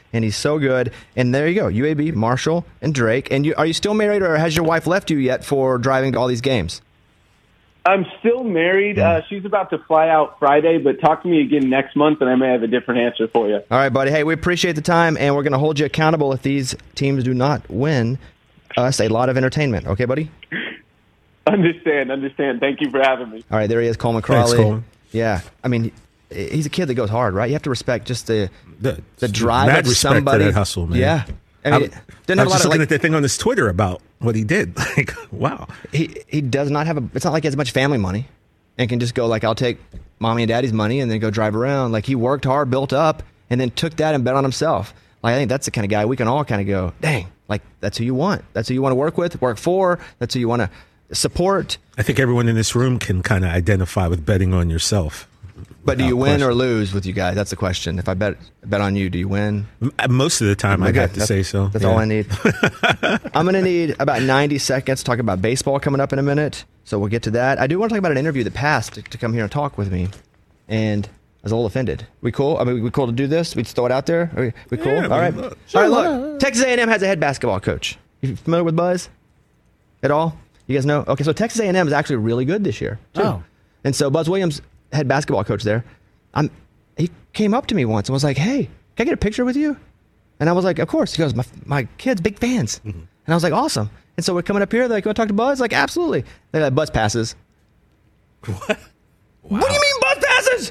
[SPEAKER 6] and he's so good. And there you go, UAB, Marshall, and Drake. And are you still married, or has your wife left you yet for driving to all these games?
[SPEAKER 11] I'm still married. She's about to fly out Friday, but talk to me again next month, and I may have a different answer for you.
[SPEAKER 6] All right, buddy. Hey, we appreciate the time, and we're going to hold you accountable if these teams do not win us a lot of entertainment. Okay, buddy?
[SPEAKER 11] Understand. Thank you for having me.
[SPEAKER 6] All right, there he is, Coleman Crawley.
[SPEAKER 7] Thanks, Coleman.
[SPEAKER 6] Yeah, I mean, he's a kid that goes hard, right? You have to respect just the drive
[SPEAKER 7] mad
[SPEAKER 6] of
[SPEAKER 7] respect
[SPEAKER 6] somebody.
[SPEAKER 7] for that hustle, man.
[SPEAKER 6] Yeah. I mean,
[SPEAKER 7] I was just looking at the thing on his Twitter about what he did. Like, wow.
[SPEAKER 6] He does not have it's not like he has much family money and can just go like, I'll take mommy and daddy's money and then go drive around. Like, he worked hard, built up, and then took that and bet on himself. Like, I think that's the kind of guy we can all kind of go, dang, like, that's who you want. That's who you want to work with, work for. That's who you want to support.
[SPEAKER 7] I think everyone in this room can kind of identify with betting on yourself.
[SPEAKER 6] But do you win or lose with you guys? That's the question. If I bet on you, do you win?
[SPEAKER 7] Most of the time, I'd have to say so.
[SPEAKER 6] That's all I need. I'm going to need about 90 seconds to talk about baseball coming up in a minute. So we'll get to that. I do want to talk about an interview that passed to come here and talk with me. And I was a little offended. We cool? I mean, we cool to do this? We just throw it out there? Are we cool?
[SPEAKER 7] Yeah,
[SPEAKER 6] all right.
[SPEAKER 7] look.
[SPEAKER 6] All right, look. Texas A&M has a head basketball coach. You familiar with Buzz at all? You guys know? Okay, so Texas A&M is actually really good this year, too.
[SPEAKER 9] Oh.
[SPEAKER 6] And so Buzz Williams, head basketball coach there, he came up to me once and was like, hey, can I get a picture with you? And I was like, of course. He goes, my kids, big fans. Mm-hmm. And I was like, awesome. And so we're coming up here. They're like, go talk to Buzz? Like, absolutely. They're like, Buzz passes.
[SPEAKER 7] What? Wow.
[SPEAKER 6] What do you mean Buzz passes?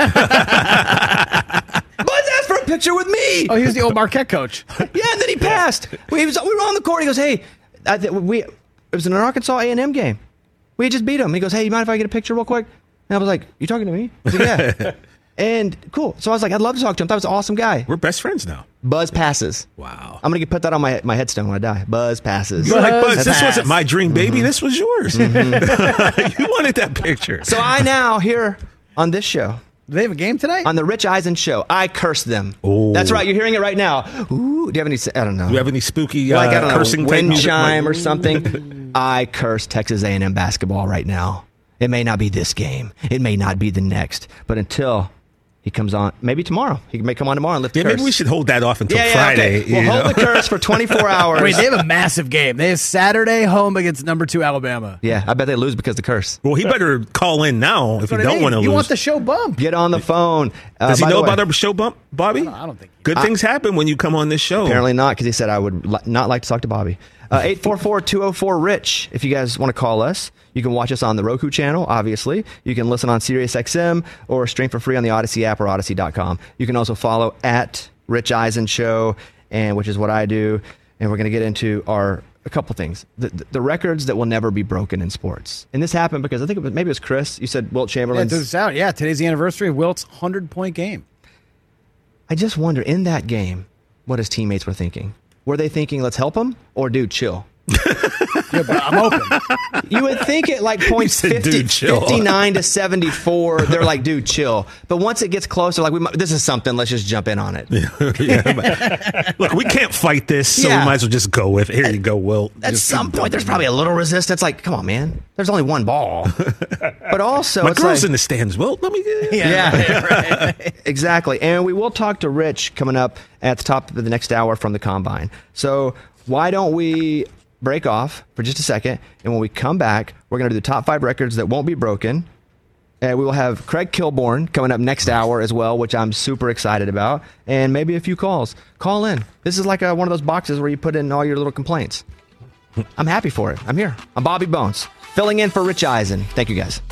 [SPEAKER 6] Buzz asked for a picture with me.
[SPEAKER 9] Oh, he was the old Marquette coach.
[SPEAKER 6] Yeah, and then he passed. We were on the court. He goes, hey, it was an Arkansas A&M game. We had just beat him. He goes, hey, you mind if I get a picture real quick? And I was like, you talking to me? I said, yeah. And cool. So I was like, I'd love to talk to him. That was an awesome guy.
[SPEAKER 7] We're best friends now.
[SPEAKER 6] Buzz passes.
[SPEAKER 7] Wow.
[SPEAKER 6] I'm going to put that on my headstone when I die. Buzz passes.
[SPEAKER 7] You're like, Buzz, this wasn't my dream, baby. This was yours.
[SPEAKER 6] Mm-hmm.
[SPEAKER 7] You wanted that picture.
[SPEAKER 6] So I now, here on this show.
[SPEAKER 9] Do they have a game tonight?
[SPEAKER 6] On the Rich Eisen show. I curse them.
[SPEAKER 7] Oh.
[SPEAKER 6] That's right. You're hearing it right now. Ooh, do you have any, I don't know.
[SPEAKER 7] Do you have any spooky
[SPEAKER 6] I don't know,
[SPEAKER 7] cursing
[SPEAKER 6] wind
[SPEAKER 7] music?
[SPEAKER 6] chime or something? I curse Texas A&M basketball right now. It may not be this game. It may not be the next. But until he comes on, maybe tomorrow. He may come on tomorrow and lift the curse.
[SPEAKER 7] Maybe we should hold that off until Friday.
[SPEAKER 6] Okay. We'll hold the curse for 24 hours.
[SPEAKER 9] Wait, they have a massive game. They have Saturday home against number 2 Alabama.
[SPEAKER 6] Yeah, I bet they lose because of the curse.
[SPEAKER 7] Well, he better call in now if you don't want to lose.
[SPEAKER 9] You want the show bump.
[SPEAKER 6] Get on the phone.
[SPEAKER 7] Does he know about our show bump, Bobby?
[SPEAKER 9] I don't think
[SPEAKER 7] Good things happen when you come on this show.
[SPEAKER 6] Apparently not, because he said I would not like to talk to Bobby. 844-204-RICH if you guys want to call us. You can watch us on the Roku channel, obviously. You can listen on SiriusXM or stream for free on the Odyssey app or Odyssey.com. You can also follow at Rich Eisen Show, which is what I do. And we're going to get into a couple things. The records that will never be broken in sports. And this happened because I think maybe it was Chris. You said Wilt Chamberlain.
[SPEAKER 9] Yeah, today's the anniversary of Wilt's 100-point game.
[SPEAKER 6] I just wonder, in that game, what his teammates were thinking. Were they thinking, let's help him? Or, dude, chill?
[SPEAKER 9] Yeah, but I'm open.
[SPEAKER 6] You would think at like points 59 to 74, they're like, dude, chill. But once it gets closer, like, this is something, let's just jump in on it.
[SPEAKER 7] Look, we can't fight this, so we might as well just go with it. Here you go, Wilt.
[SPEAKER 6] At some point, there's probably a little resistance. Like, come on, man. There's only one ball. But also,
[SPEAKER 7] my
[SPEAKER 6] it's
[SPEAKER 7] girl's
[SPEAKER 6] like,
[SPEAKER 7] in the stands. Wilt, let me get it.
[SPEAKER 6] Yeah. Right. Exactly. And we will talk to Rich coming up at the top of the next hour from the Combine. So why don't we break off for just a second, and when we come back, we're going to do the top 5 records that won't be broken. And we will have Craig Kilborn coming up next hour as well, which I'm super excited about, and maybe a few calls. Call in. This is like one of those boxes where you put in all your little complaints. I'm happy for it. I'm here. I'm Bobby Bones, filling in for Rich Eisen. Thank you, guys.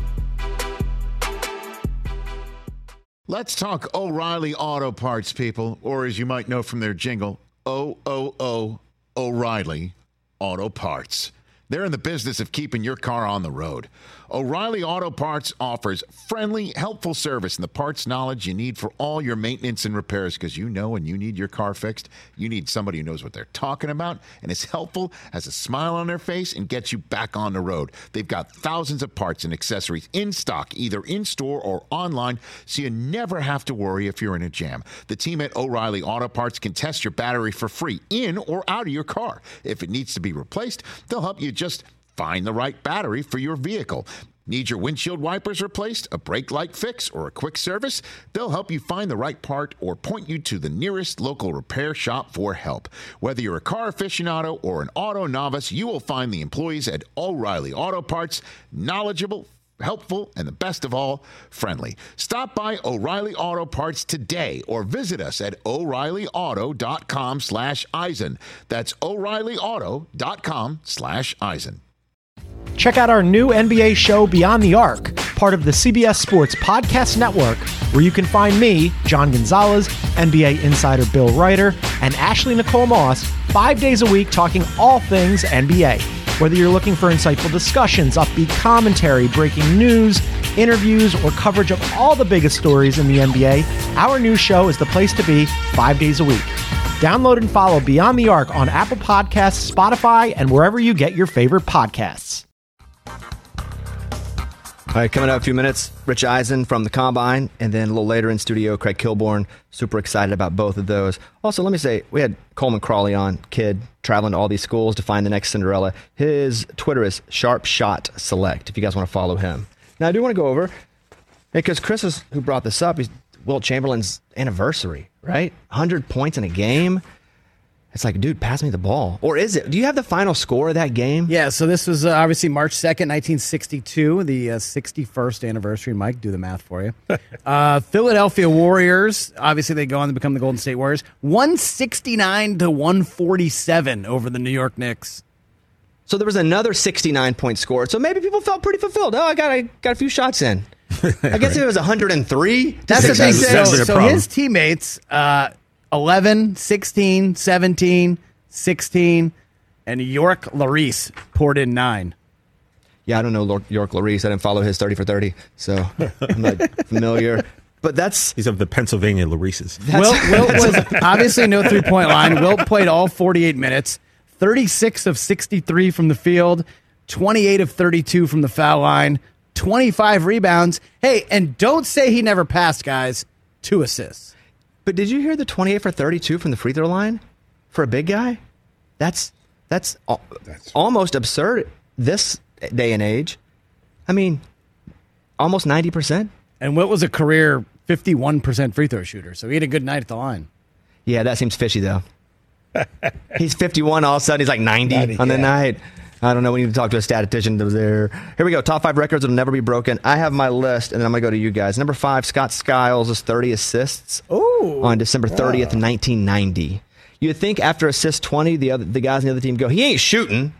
[SPEAKER 10] Let's talk O'Reilly Auto Parts, people, or as you might know from their jingle, O-O-O O'Reilly Auto Parts. They're in the business of keeping your car on the road. O'Reilly Auto Parts offers friendly, helpful service and the parts knowledge you need for all your maintenance and repairs, because you know when you need your car fixed, you need somebody who knows what they're talking about and is helpful, has a smile on their face, and gets you back on the road. They've got thousands of parts and accessories in stock, either in-store or online, so you never have to worry if you're in a jam. The team at O'Reilly Auto Parts can test your battery for free in or out of your car. If it needs to be replaced, they'll help you just find the right battery for your vehicle. Need your windshield wipers replaced, a brake light fix, or a quick service? They'll help you find the right part or point you to the nearest local repair shop for help. Whether you're a car aficionado or an auto novice, you will find the employees at O'Reilly Auto Parts knowledgeable, helpful, and the best of all, friendly. Stop by O'Reilly Auto Parts today or visit us at O'ReillyAuto.com/Eisen. That's O'ReillyAuto.com/Eisen.
[SPEAKER 12] Check out our new NBA show, Beyond the Arc, part of the CBS Sports Podcast Network, where you can find me, John Gonzalez, NBA insider Bill Ryder, and Ashley Nicole Moss 5 days a week talking all things NBA. Whether you're looking for insightful discussions, upbeat commentary, breaking news, interviews, or coverage of all the biggest stories in the NBA, our new show is the place to be 5 days a week. Download and follow Beyond the Arc on Apple Podcasts, Spotify, and wherever you get your favorite podcasts.
[SPEAKER 6] All right, coming up in a few minutes, Rich Eisen from the Combine, and then a little later in studio, Craig Kilborn. Super excited about both of those. Also, let me say, we had Coleman Crawley on, kid, traveling to all these schools to find the next Cinderella. His Twitter is Sharp Shot Select, if you guys want to follow him. Now, I do want to go over, because Chris is, who brought this up, is Wilt Chamberlain's anniversary, right? 100 points in a game. It's like, dude, pass me the ball. Or is it? Do you have the final score of that game?
[SPEAKER 9] Yeah, so this was obviously March 2nd, 1962, the 61st anniversary. Mike, do the math for you. Philadelphia Warriors, obviously they go on to become the Golden State Warriors, 169-147 over the New York Knicks.
[SPEAKER 6] So there was another 69-point score. So maybe people felt pretty fulfilled. Oh, I got a few shots in. I guess if it was 103.
[SPEAKER 9] That's the big thing. So his teammates... 11, 16, 17, 16, and York Larice poured in 9.
[SPEAKER 6] Yeah, I don't know York Larice. I didn't follow his 30 for 30, so I'm not familiar. But
[SPEAKER 7] he's of the Pennsylvania Larices.
[SPEAKER 9] Wilt was obviously no three-point line. Wilt played all 48 minutes, 36 of 63 from the field, 28 of 32 from the foul line, 25 rebounds. Hey, and don't say he never passed, guys. 2 assists.
[SPEAKER 6] But did you hear the 28 for 32 from the free throw line for a big guy? That's almost absurd this day and age. I mean, almost 90%.
[SPEAKER 9] And Wilt was a career 51% free throw shooter, so he had a good night at the line.
[SPEAKER 6] Yeah, that seems fishy, though. He's 51, all of a sudden he's like 90 on the night. I don't know. We need to talk to a statistician that was there. Here we go. Top 5 records that will never be broken. I have my list, and then I'm going to go to you guys. Number 5, Scott Skiles is 30 assists on December 30th, 1990. You'd think after assist 20, the guys on the other team go, he ain't shooting.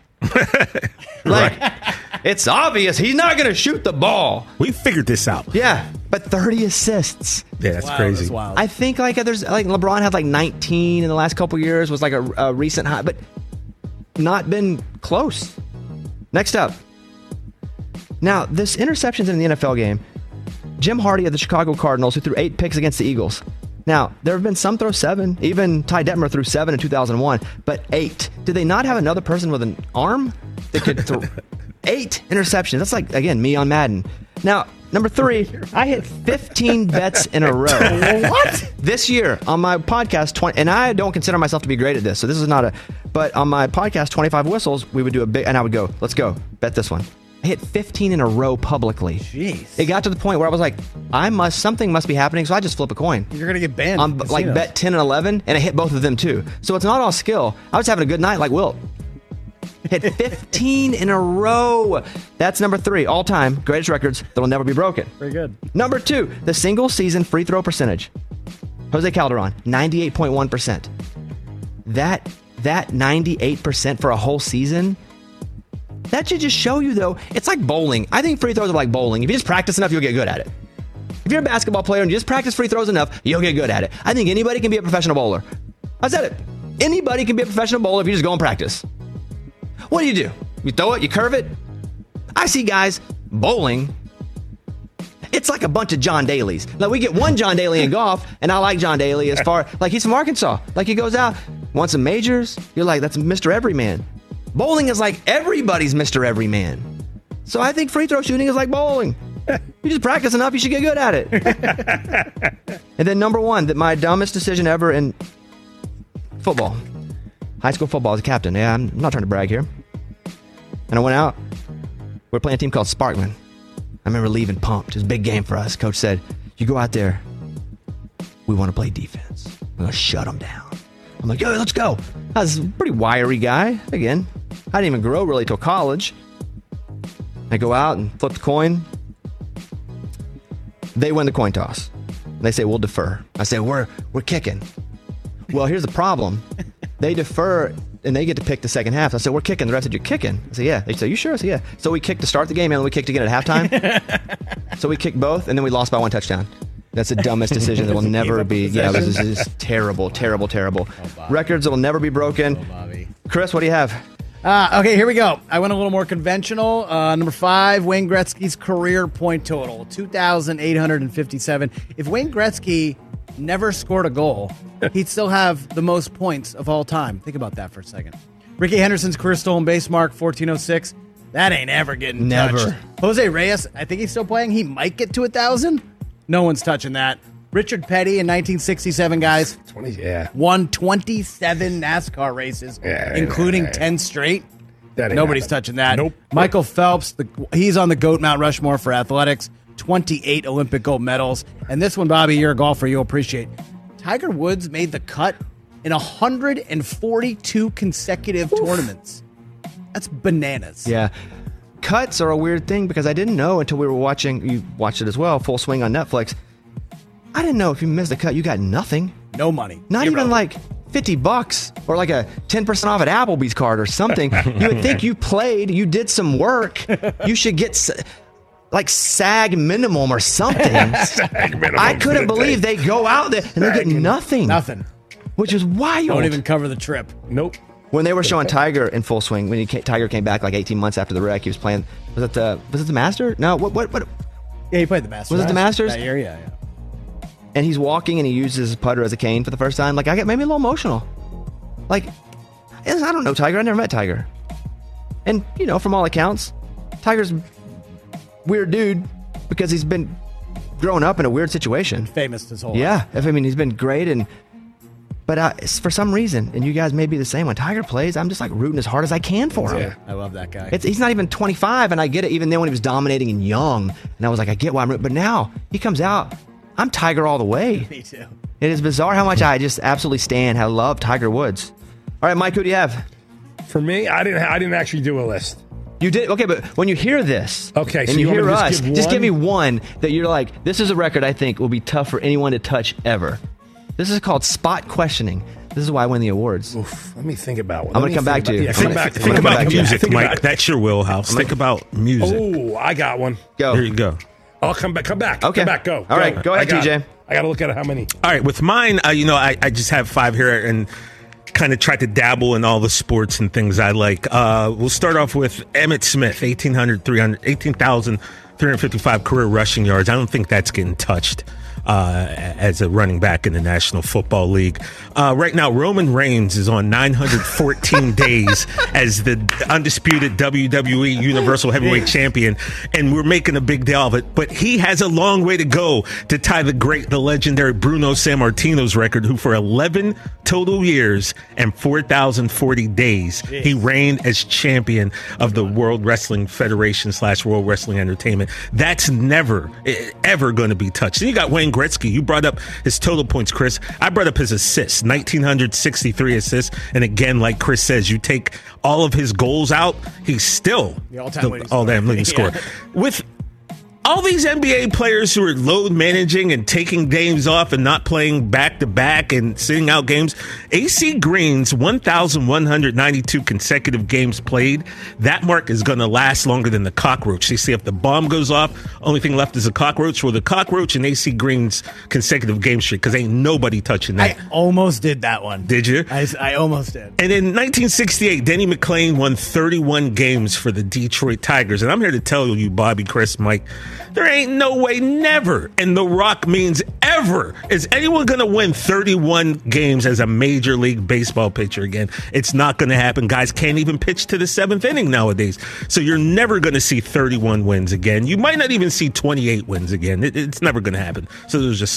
[SPEAKER 6] It's obvious he's not going to shoot the ball.
[SPEAKER 7] We figured this out.
[SPEAKER 6] Yeah, but 30 assists.
[SPEAKER 7] Yeah, that's crazy.
[SPEAKER 9] That's wild.
[SPEAKER 6] I think there's LeBron had 19 in the last couple years, was a recent high, but not been close. Next up. Now, this interceptions in the NFL game. Jim Hardy of the Chicago Cardinals, who threw 8 picks against the Eagles. Now, there have been some throw 7. Even Ty Detmer threw 7 in 2001, but 8. Do they not have another person with an arm that could throw 8 interceptions? That's again, me on Madden. Now, number 3, I hit 15 bets in a row. What? This year on my podcast, and I don't consider myself to be great at this, so this is not but on my podcast, 25 Whistles, we would do a big, and I would go, let's go, bet this one. I hit 15 in a row publicly.
[SPEAKER 9] Jeez.
[SPEAKER 6] It got to the point where I was like, something must be happening, so I just flip a coin.
[SPEAKER 9] You're going to get banned.
[SPEAKER 6] On bet 10 and 11, and I hit both of them too. So it's not all skill. I was having a good night like Wilt. Hit 15 in a row. That's number 3, all time, greatest records that will never be broken.
[SPEAKER 9] Very good.
[SPEAKER 6] Number 2, the single season free throw percentage. Jose Calderon, 98.1%. That 98% for a whole season, that should just show you, though, it's like bowling. I think free throws are like bowling. If you just practice enough, you'll get good at it. If you're a basketball player and you just practice free throws enough, you'll get good at it. I think anybody can be a professional bowler. I said it. Anybody can be a professional bowler if you just go and practice. What do? You throw it, you curve it. I see guys bowling. It's like a bunch of John Daly's. We get one John Daly in golf, and I like John Daly as far, he's from Arkansas. He goes out, won some majors. You're like, that's Mr. Everyman. Bowling is like everybody's Mr. Everyman. So I think free throw shooting is like bowling. You just practice enough, you should get good at it. And then number 1, that my dumbest decision ever in football. High school football as a captain. Yeah, I'm not trying to brag here. And I went out. We're playing a team called Sparkman. I remember leaving pumped. It was a big game for us. Coach said, you go out there. We want to play defense. We're going to shut them down. I'm like, yo, let's go. I was a pretty wiry guy. Again, I didn't even grow really till college. I go out and flip the coin. They win the coin toss. They say, we'll defer. I say, we're kicking. Well, here's the problem. They defer, and they get to pick the second half. I said, we're kicking. The rest said, you're kicking. I said, yeah. They said, you sure? I said, yeah. So we kicked to start the game, and then we kicked again at halftime. So we kicked both, and then we lost by 1 touchdown. That's the dumbest decision that will never be. Yeah, this is terrible, terrible, terrible. Records that will never be broken. Chris, what do you have?
[SPEAKER 9] Okay, here we go. I went a little more conventional. Number 5, Wayne Gretzky's career point total, 2,857. If Wayne Gretzky never scored a goal, he'd still have the most points of all time. Think about that for a second. Ricky Henderson's career stolen base mark, 1,406. That ain't ever getting touched. Jose Reyes, I think he's still playing. He might get to 1,000. No one's touching that. Richard Petty in 1967, guys.
[SPEAKER 8] 20,
[SPEAKER 9] won 27 NASCAR races, including 10 straight. Nobody's touching that.
[SPEAKER 8] Nope.
[SPEAKER 9] Michael Phelps, he's on the GOAT Mount Rushmore for athletics. 28 Olympic gold medals. And this one, Bobby, you're a golfer. You'll appreciate. Tiger Woods made the cut in 142 consecutive tournaments. That's bananas.
[SPEAKER 6] Yeah. Cuts are a weird thing because I didn't know until we were watching. You watched it as well, Full Swing on Netflix. I didn't know if you missed a cut, you got nothing.
[SPEAKER 9] No money.
[SPEAKER 6] Not even like $50 or like a 10% off at Applebee's card or something. You would think you played, you did some work. You should get like SAG minimum or something.
[SPEAKER 8] SAG minimum.
[SPEAKER 6] I couldn't believe they go out there and they get nothing.
[SPEAKER 9] Nothing.
[SPEAKER 6] Which is wild.
[SPEAKER 9] Don't even cover the trip.
[SPEAKER 8] Nope.
[SPEAKER 6] When they were showing Tiger in Full Swing, when Tiger came back like 18 months after the wreck, he was playing. Was it the Masters? No. What?
[SPEAKER 9] Yeah, he played the Masters.
[SPEAKER 6] Was it the Masters?
[SPEAKER 9] That year, yeah.
[SPEAKER 6] And he's walking and he uses his putter as a cane for the first time. Like, I got maybe a little emotional. Like, I don't know Tiger. I never met Tiger. And, from all accounts, Tiger's a weird dude because he's been growing up in a weird situation.
[SPEAKER 9] Famous his whole life.
[SPEAKER 6] Yeah. I mean, he's been great. But for some reason, and you guys may be the same, when Tiger plays, I'm just like rooting as hard as I can for him.
[SPEAKER 9] Yeah, I love that guy.
[SPEAKER 6] He's not even 25, and I get it even then when he was dominating and young. And I was like, I get why I'm rooting. But now he comes out, I'm Tiger all the way.
[SPEAKER 9] Me too.
[SPEAKER 6] It is bizarre how much I just absolutely stand. I love Tiger Woods. All right, Mike, who do you have?
[SPEAKER 8] For me, I didn't actually do a list.
[SPEAKER 6] You did? Okay, but when you hear this,
[SPEAKER 8] okay, so
[SPEAKER 6] and you hear us,
[SPEAKER 8] just
[SPEAKER 6] give me one that you're like, this is a record I think will be tough for anyone to touch ever. This is called spot questioning. This is why I win the awards.
[SPEAKER 8] Oof, let me think about one.
[SPEAKER 6] I'm going to come back to you.
[SPEAKER 8] Yeah,
[SPEAKER 7] think about music, Mike. That's your wheelhouse. Think about music.
[SPEAKER 8] Oh, I got one.
[SPEAKER 6] Go.
[SPEAKER 7] Here you go.
[SPEAKER 8] I'll come back.
[SPEAKER 6] Okay.
[SPEAKER 8] Come back. Go.
[SPEAKER 6] All right. Go ahead, TJ.
[SPEAKER 8] I got to look at how many.
[SPEAKER 7] All right. With mine, I just have 5 here and kind of tried to dabble in all the sports and things I like. We'll start off with Emmitt Smith, 18,355 career rushing yards. I don't think that's getting touched as a running back in the National Football League. Right now, Roman Reigns is on 914 days as the undisputed WWE Universal Heavyweight Champion, and we're making a big deal of it. But he has a long way to go to tie the legendary Bruno Sammartino's record, who for 11 total years and 4,040 days, he reigned as champion of the World Wrestling Federation / World Wrestling Entertainment. That's never, ever going to be touched. And you got Wayne Gretzky. You brought up his total points, Chris. I brought up his assists, 1,963 assists. And again, like Chris says, you take all of his goals out, he's still
[SPEAKER 9] the all-time
[SPEAKER 7] leading scorer. With all these NBA players who are load managing and taking games off and not playing back-to-back and sitting out games, AC Green's 1,192 consecutive games played, that mark is going to last longer than the cockroach. You see, if the bomb goes off, only thing left is a cockroach. Well, the cockroach and AC Green's consecutive game streak, because ain't nobody touching that.
[SPEAKER 9] I almost did that one.
[SPEAKER 7] Did you?
[SPEAKER 9] I almost did.
[SPEAKER 7] And in 1968, Denny McClain won 31 games for the Detroit Tigers. And I'm here to tell you, Bobby, Chris, Mike, there ain't no way, never, and The Rock means ever, is anyone going to win 31 games as a Major League Baseball pitcher again. It's not going to happen. Guys can't even pitch to the 7th inning nowadays. So you're never going to see 31 wins again. You might not even see 28 wins again. It's never going to happen. So there's just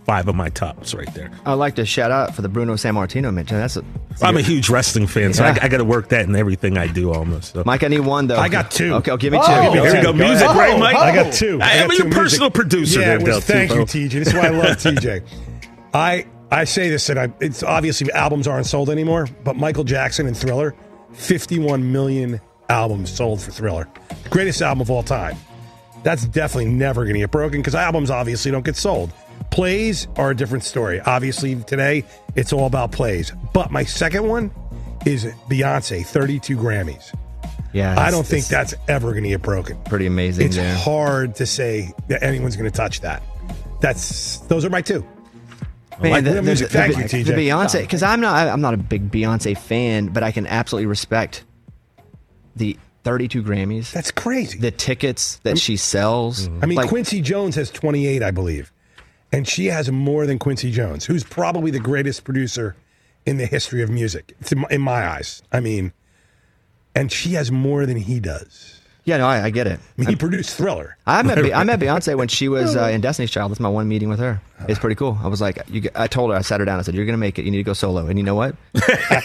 [SPEAKER 7] 5 of my tops right there.
[SPEAKER 6] I'd like to shout out for the Bruno Sammartino mention.
[SPEAKER 7] I'm a huge wrestling fan, so I got to work that in everything I do almost. So.
[SPEAKER 6] Mike, I need one, though.
[SPEAKER 8] I got 2.
[SPEAKER 6] Okay, give me 2.
[SPEAKER 7] Here we go. Music, right, Mike?
[SPEAKER 8] I got 2.
[SPEAKER 7] I'm your personal producer.
[SPEAKER 8] Yeah,
[SPEAKER 7] there,
[SPEAKER 8] thank you, TJ. This is why I love TJ. I say this, and it's obviously albums aren't sold anymore, but Michael Jackson and Thriller, 51 million albums sold for Thriller. Greatest album of all time. That's definitely never going to get broken because albums obviously don't get sold. Plays are a different story. Obviously, today, it's all about plays. But my second one is Beyonce, 32 Grammys.
[SPEAKER 6] Yeah,
[SPEAKER 8] I don't think that's ever going to get broken.
[SPEAKER 6] Pretty amazing.
[SPEAKER 8] It's hard to say that anyone's going to touch that. Those are my 2.
[SPEAKER 6] Man,
[SPEAKER 8] Thank you, TJ.
[SPEAKER 6] The Beyonce, because I'm not a big Beyonce fan, but I can absolutely respect the 32 Grammys.
[SPEAKER 8] That's crazy.
[SPEAKER 6] The tickets that she sells.
[SPEAKER 8] I mean, Quincy Jones has 28, I believe. And she has more than Quincy Jones, who's probably the greatest producer in the history of music, in my eyes. I mean, and she has more than he does.
[SPEAKER 6] Yeah, no, I get it.
[SPEAKER 8] I mean, he produced Thriller.
[SPEAKER 6] I met Beyonce when she was in Destiny's Child. That's my one meeting with her. It's pretty cool. I was like, I told her, I sat her down. I said, "You're gonna make it. You need to go solo." And you know what? I'm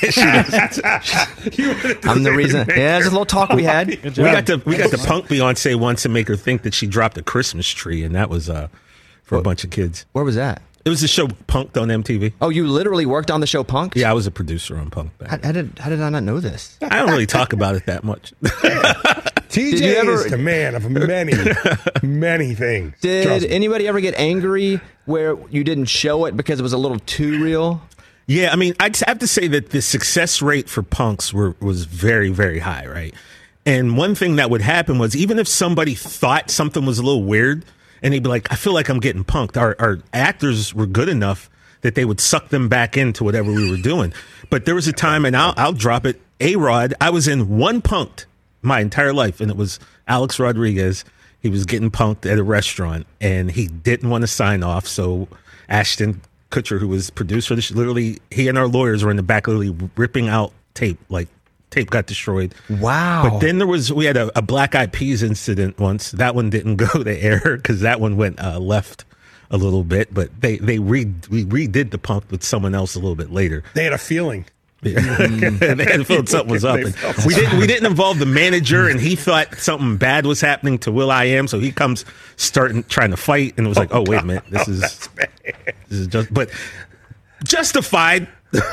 [SPEAKER 6] the reason. Yeah, there's a little talk we had.
[SPEAKER 7] We got to punk Beyonce once and make her think that she dropped a Christmas tree, and that was for a bunch of kids.
[SPEAKER 6] Where was that?
[SPEAKER 7] It was the show Punk'd on MTV.
[SPEAKER 6] Oh, you literally worked on the show Punk'd?
[SPEAKER 7] Yeah, I was a producer on Punk'd.
[SPEAKER 6] How did I not know this?
[SPEAKER 7] I don't really talk about it that much.
[SPEAKER 8] TJ is the man of many things.
[SPEAKER 6] Did anybody ever get angry where you didn't show it because it was a little too real?
[SPEAKER 7] Yeah, I mean, I'd have to say that the success rate for punks was very, very high, right? And one thing that would happen was even if somebody thought something was a little weird, and they'd be like, I feel like I'm getting punked, our actors were good enough that they would suck them back into whatever we were doing. But there was a time, and I'll drop it, A-Rod, I was in one punked my entire life, and it was Alex Rodriguez. He was getting punked at a restaurant, and he didn't want to sign off. So Ashton Kutcher, who was producer, literally, he and our lawyers were in the back, literally ripping out tape. Like tape got destroyed.
[SPEAKER 6] Wow!
[SPEAKER 7] But then we had a Black Eyed Peas incident once. That one didn't go to air because that one went left a little bit. But we redid the punk with someone else a little bit later.
[SPEAKER 8] They had a feeling.
[SPEAKER 7] Yeah. They had felt something was up. And we didn't involve the manager, and he thought something bad was happening to Will.i.am, so he comes trying to fight, and it was like, oh wait a minute, this is just, but justified.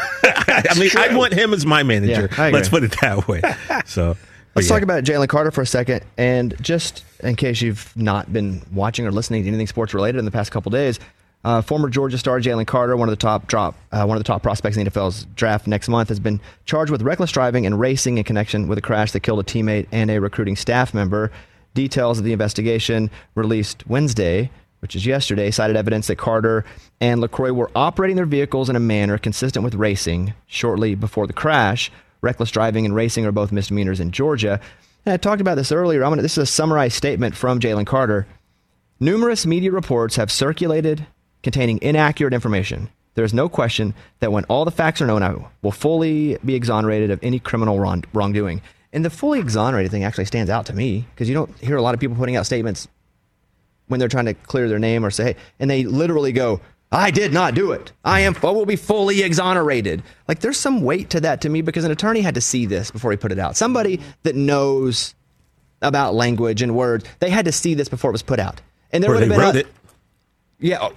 [SPEAKER 7] I mean, I want him as my manager.
[SPEAKER 6] Yeah,
[SPEAKER 7] let's put it that way. So
[SPEAKER 6] let's talk about Jalen Carter for a second, and just in case you've not been watching or listening to anything sports related in the past couple days. Former Georgia star Jalen Carter, one of the top prospects in the NFL's draft next month, has been charged with reckless driving and racing in connection with a crash that killed a teammate and a recruiting staff member. Details of the investigation released Wednesday, which is yesterday, cited evidence that Carter and LaCroix were operating their vehicles in a manner consistent with racing shortly before the crash. Reckless driving and racing are both misdemeanors in Georgia. And I talked about this earlier. This is a summarized statement from Jalen Carter. Numerous media reports have circulated containing inaccurate information. There is no question that when all the facts are known, I will fully be exonerated of any criminal wrongdoing. And the fully exonerated thing actually stands out to me because you don't hear a lot of people putting out statements when they're trying to clear their name or say, hey, and they literally go, I did not do it. I will be fully exonerated. Like there's some weight to that to me because an attorney had to see this before he put it out. Somebody that knows about language and words, they had to see this before it was put out. And there would have been
[SPEAKER 7] wrote it.
[SPEAKER 6] Yeah.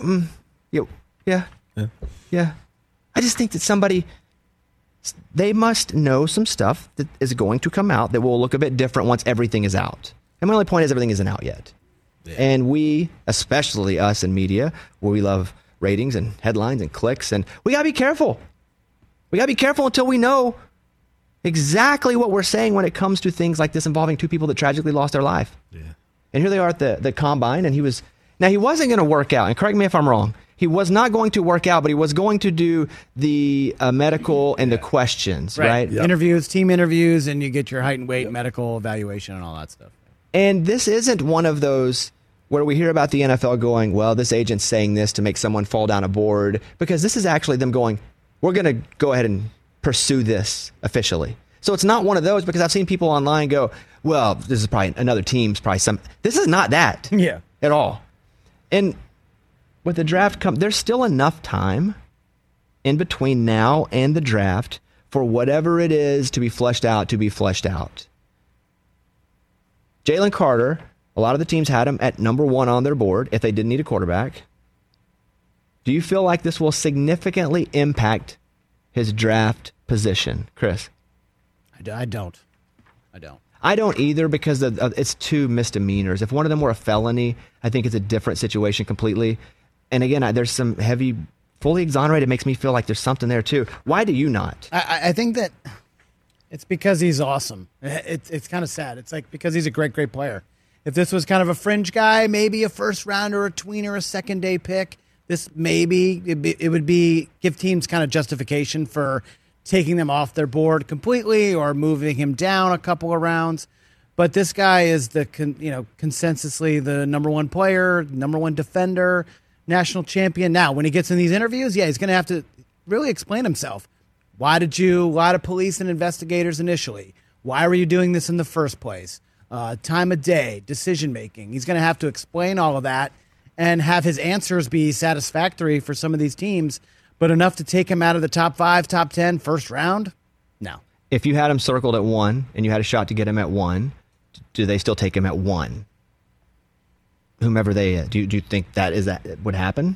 [SPEAKER 6] Yeah. I just think that they must know some stuff that is going to come out that will look a bit different once everything is out. And my only point is everything isn't out yet. Yeah. And we, especially us in media, where we love ratings and headlines and clicks, and we got to be careful. We got to be careful until we know exactly what we're saying when it comes to things like this involving two people that tragically lost their life. Yeah. And here they are at the combine, and he wasn't going to work out, and correct me if I'm wrong. He was not going to work out, but he was going to do the medical and the questions, right?
[SPEAKER 9] Yep. Interviews, team interviews, and you get your height and weight, medical evaluation, and all that stuff.
[SPEAKER 6] And this isn't one of those where we hear about the NFL going, well, this agent's saying this to make someone fall down a board, because this is actually them going, we're going to go ahead and pursue this officially. So it's not one of those, because I've seen people online go, well, this is probably another team's probably some. This is not that at all. And with the draft there's still enough time in between now and the draft for whatever it is to be fleshed out. Jalen Carter, a lot of the teams had him at number 1 on their board if they didn't need a quarterback. Do you feel like this will significantly impact his draft position, Chris?
[SPEAKER 9] I don't.
[SPEAKER 6] I don't either, because it's 2 misdemeanors. If one of them were a felony, I think it's a different situation completely. And again, there's some heavy, fully exonerated makes me feel like there's something there too. Why do you not?
[SPEAKER 9] I think that it's because he's awesome. It's kind of sad. It's like because he's a great player. If this was kind of a fringe guy, maybe a first rounder, a tweener, a second day pick, this maybe it would be give teams kind of justification for taking them off their board completely or moving him down a couple of rounds. But this guy is consensusly the number 1 player, number 1 defender, national champion. Now, when he gets in these interviews, he's going to have to really explain himself. Why did you lie to police and investigators initially? Why were you doing this in the first place? Time of day, decision making. He's going to have to explain all of that and have his answers be satisfactory for some of these teams. But enough to take him out of the top 5, top 10, first round? No.
[SPEAKER 6] If you had him circled at 1 and you had a shot to get him at 1, do they still take him at 1? Whomever they do you think that would happen?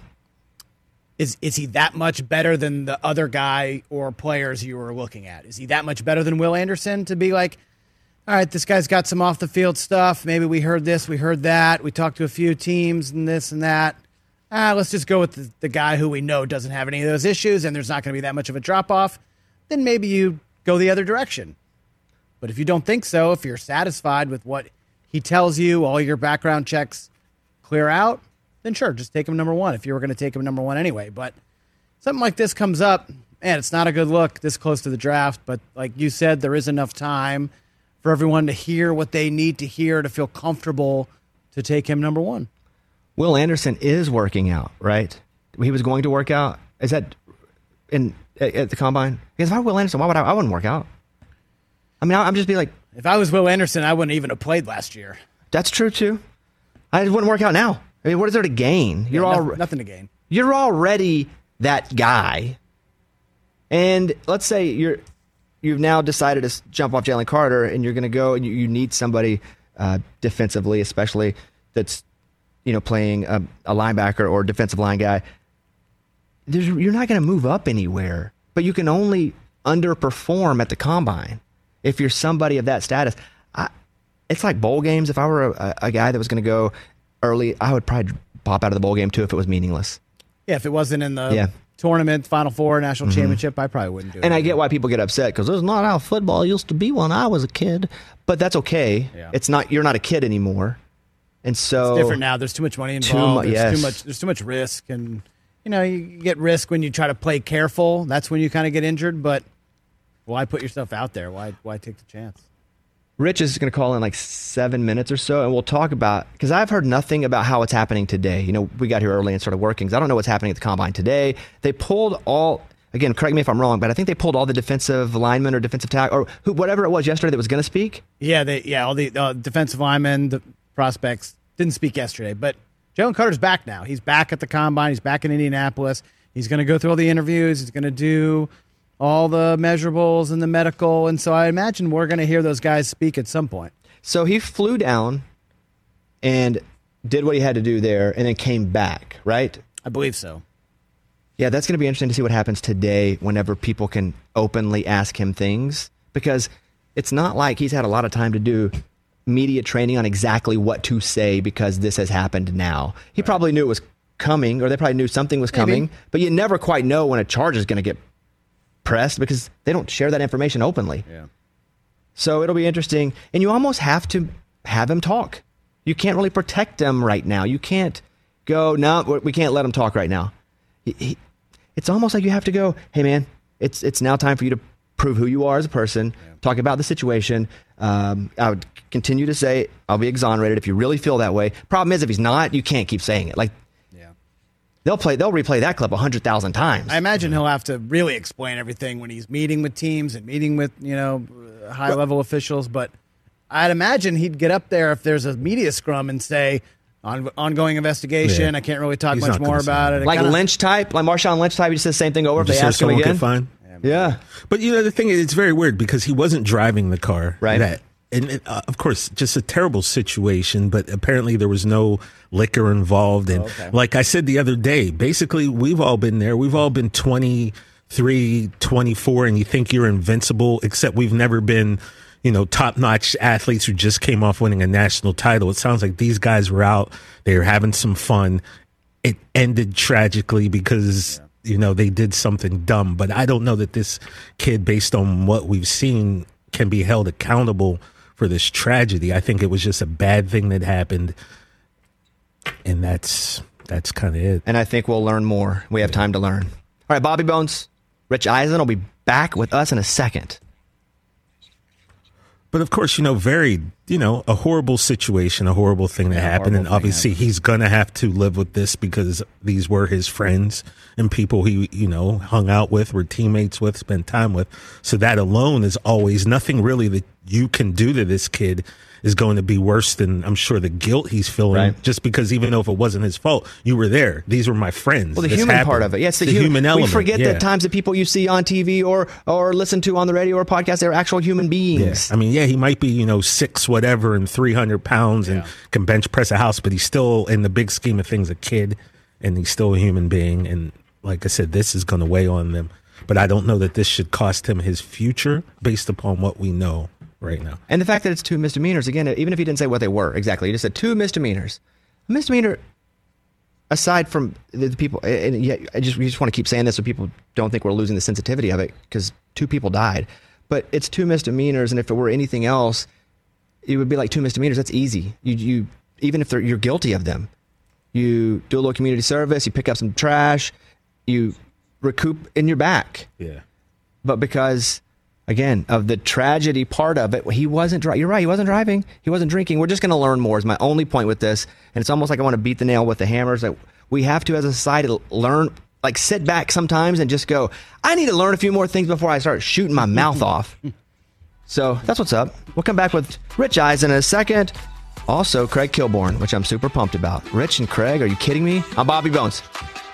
[SPEAKER 9] Is he that much better than the other guy or players you were looking at? Is he that much better than Will Anderson to be like, all right, this guy's got some off the field stuff. Maybe we heard this, we heard that. We talked to a few teams and this and that. Let's just go with the guy who we know doesn't have any of those issues and there's not going to be that much of a drop-off. Then maybe you go the other direction. But if you don't think so, if you're satisfied with what he tells you, all your background checks clear out, then sure, just take him number 1 if you were going to take him number 1 anyway. But something like this comes up, man, it's not a good look this close to the draft. But like you said, there is enough time for everyone to hear what they need to hear to feel comfortable to take him number 1.
[SPEAKER 6] Will Anderson is working out, right? He was going to work out. Is that at the combine? Because if I were Will Anderson, I wouldn't work out. I mean, I'm just be like,
[SPEAKER 9] if I was Will Anderson, I wouldn't even have played last year.
[SPEAKER 6] That's true too. I wouldn't work out now. I mean, what is there to gain?
[SPEAKER 9] Nothing to gain.
[SPEAKER 6] You're already that guy, and let's say you've now decided to jump off Jalen Carter, and you're going to go and you need somebody defensively, especially that's playing a linebacker or defensive line guy. You're not going to move up anywhere, but you can only underperform at the combine if you're somebody of that status. It's like bowl games. If I were a guy that was going to go early, I would probably pop out of the bowl game too if it was meaningless.
[SPEAKER 9] Yeah, if it wasn't in the tournament, Final Four, national championship, I probably wouldn't do it.
[SPEAKER 6] And I get why people get upset because it's not how football used to be when I was a kid. But that's okay. Yeah. It's not. You're not a kid anymore. And so
[SPEAKER 9] it's different now. There's too much money involved. There's too much risk, and you get risk when you try to play careful. That's when you kind of get injured. But why put yourself out there? Why take the chance?
[SPEAKER 6] Rich is going to call in like 7 minutes or so, and we'll talk about, because I've heard nothing about how it's happening today. We got here early and started working. I don't know what's happening at the combine today. They pulled again, correct me if I'm wrong, but I think they pulled all the defensive linemen or defensive tackle or whatever it was yesterday that was going to speak.
[SPEAKER 9] Yeah, all the defensive linemen, the prospects didn't speak yesterday. But Jalen Carter's back now. He's back at the combine. He's back in Indianapolis. He's going to go through all the interviews. He's going to do all the measurables and the medical. And so I imagine we're going to hear those guys speak at some point.
[SPEAKER 6] So he flew down and did what he had to do there and then came back, right?
[SPEAKER 9] I believe so.
[SPEAKER 6] Yeah, that's going to be interesting to see what happens today whenever people can openly ask him things, because it's not like he's had a lot of time to do media training on exactly what to say because this has happened now. He probably knew it was coming, or they probably knew something was coming, but you never quite know when a charge is going to get pressed because they don't share that information openly.
[SPEAKER 9] Yeah. So
[SPEAKER 6] it'll be interesting, and you almost have to have him talk. You can't really protect him right now. You can't go, no, we can't let him talk right now. It's almost like you have to go, hey man, it's now time for you to prove who you are as a person, talk about the situation. I would continue to say, I'll be exonerated if you really feel that way. Problem is, if he's not, you can't keep saying it. They'll replay that clip 100,000 times.
[SPEAKER 9] I imagine he'll have to really explain everything when he's meeting with teams and meeting with, high-level officials. But I'd imagine he'd get up there if there's a media scrum and say, ongoing investigation.
[SPEAKER 7] Yeah.
[SPEAKER 9] I can't really talk
[SPEAKER 7] He's
[SPEAKER 9] much
[SPEAKER 7] not
[SPEAKER 9] more
[SPEAKER 7] gonna say
[SPEAKER 9] about it.
[SPEAKER 6] Like Lynch type, like Marshawn Lynch type. He just says the same thing over if they ask him again.
[SPEAKER 7] Fine.
[SPEAKER 6] Yeah.
[SPEAKER 7] But the thing is, it's very weird because he wasn't driving the car.
[SPEAKER 6] Right.
[SPEAKER 7] And of course, just a terrible situation, but apparently there was no liquor involved. And like I said the other day, basically, we've all been there. We've all been 23, 24, and you think you're invincible, except we've never been, top-notch athletes who just came off winning a national title. It sounds like these guys were out. They were having some fun. It ended tragically because, they did something dumb. But I don't know that this kid, based on what we've seen, can be held accountable for this tragedy. I think it was just a bad thing that happened, and that's kind of it.
[SPEAKER 6] And I think we'll learn more. We have time to learn. All right, Bobby Bones, Rich Eisen will be back with us in a second.
[SPEAKER 7] But of course, a horrible situation, a horrible thing that happened. And obviously he's going to have to live with this because these were his friends and people he, hung out with, were teammates with, spent time with. So that alone is always nothing really that you can do to this kid is going to be worse than, I'm sure, the guilt he's feeling, just because even though if it wasn't his fault, you were there. These were my friends.
[SPEAKER 6] Well, the human part of it. Yeah, it's the human element. We forget that times the people you see on TV or listen to on the radio or podcast, they're actual human beings.
[SPEAKER 7] Yeah. I mean, he might be, 6 whatever and 300 pounds and can bench press a house, but he's still, in the big scheme of things, a kid, and he's still a human being. And like I said, this is going to weigh on them. But I don't know that this should cost him his future based upon what we know right now.
[SPEAKER 6] And the fact that it's 2 misdemeanors, again, even if he didn't say what they were exactly, he just said 2 misdemeanors. A misdemeanor, aside from the people, and we just want to keep saying this so people don't think we're losing the sensitivity of it, because 2 people died. But it's 2 misdemeanors, and if it were anything else, it would be like 2 misdemeanors. That's easy. You even if you're guilty of them, you do a little community service, you pick up some trash, you recoup in your back.
[SPEAKER 7] Yeah.
[SPEAKER 6] But because, again, of the tragedy part of it, he wasn't driving. You're right, he wasn't driving. He wasn't drinking. We're just going to learn more is my only point with this. And it's almost like I want to beat the nail with the hammers. That we have to, as a society, learn, like sit back sometimes and just go, I need to learn a few more things before I start shooting my mouth off. So that's what's up. We'll come back with Rich Eisen in a second. Also, Craig Kilborn, which I'm super pumped about. Rich and Craig, are you kidding me? I'm Bobby Bones.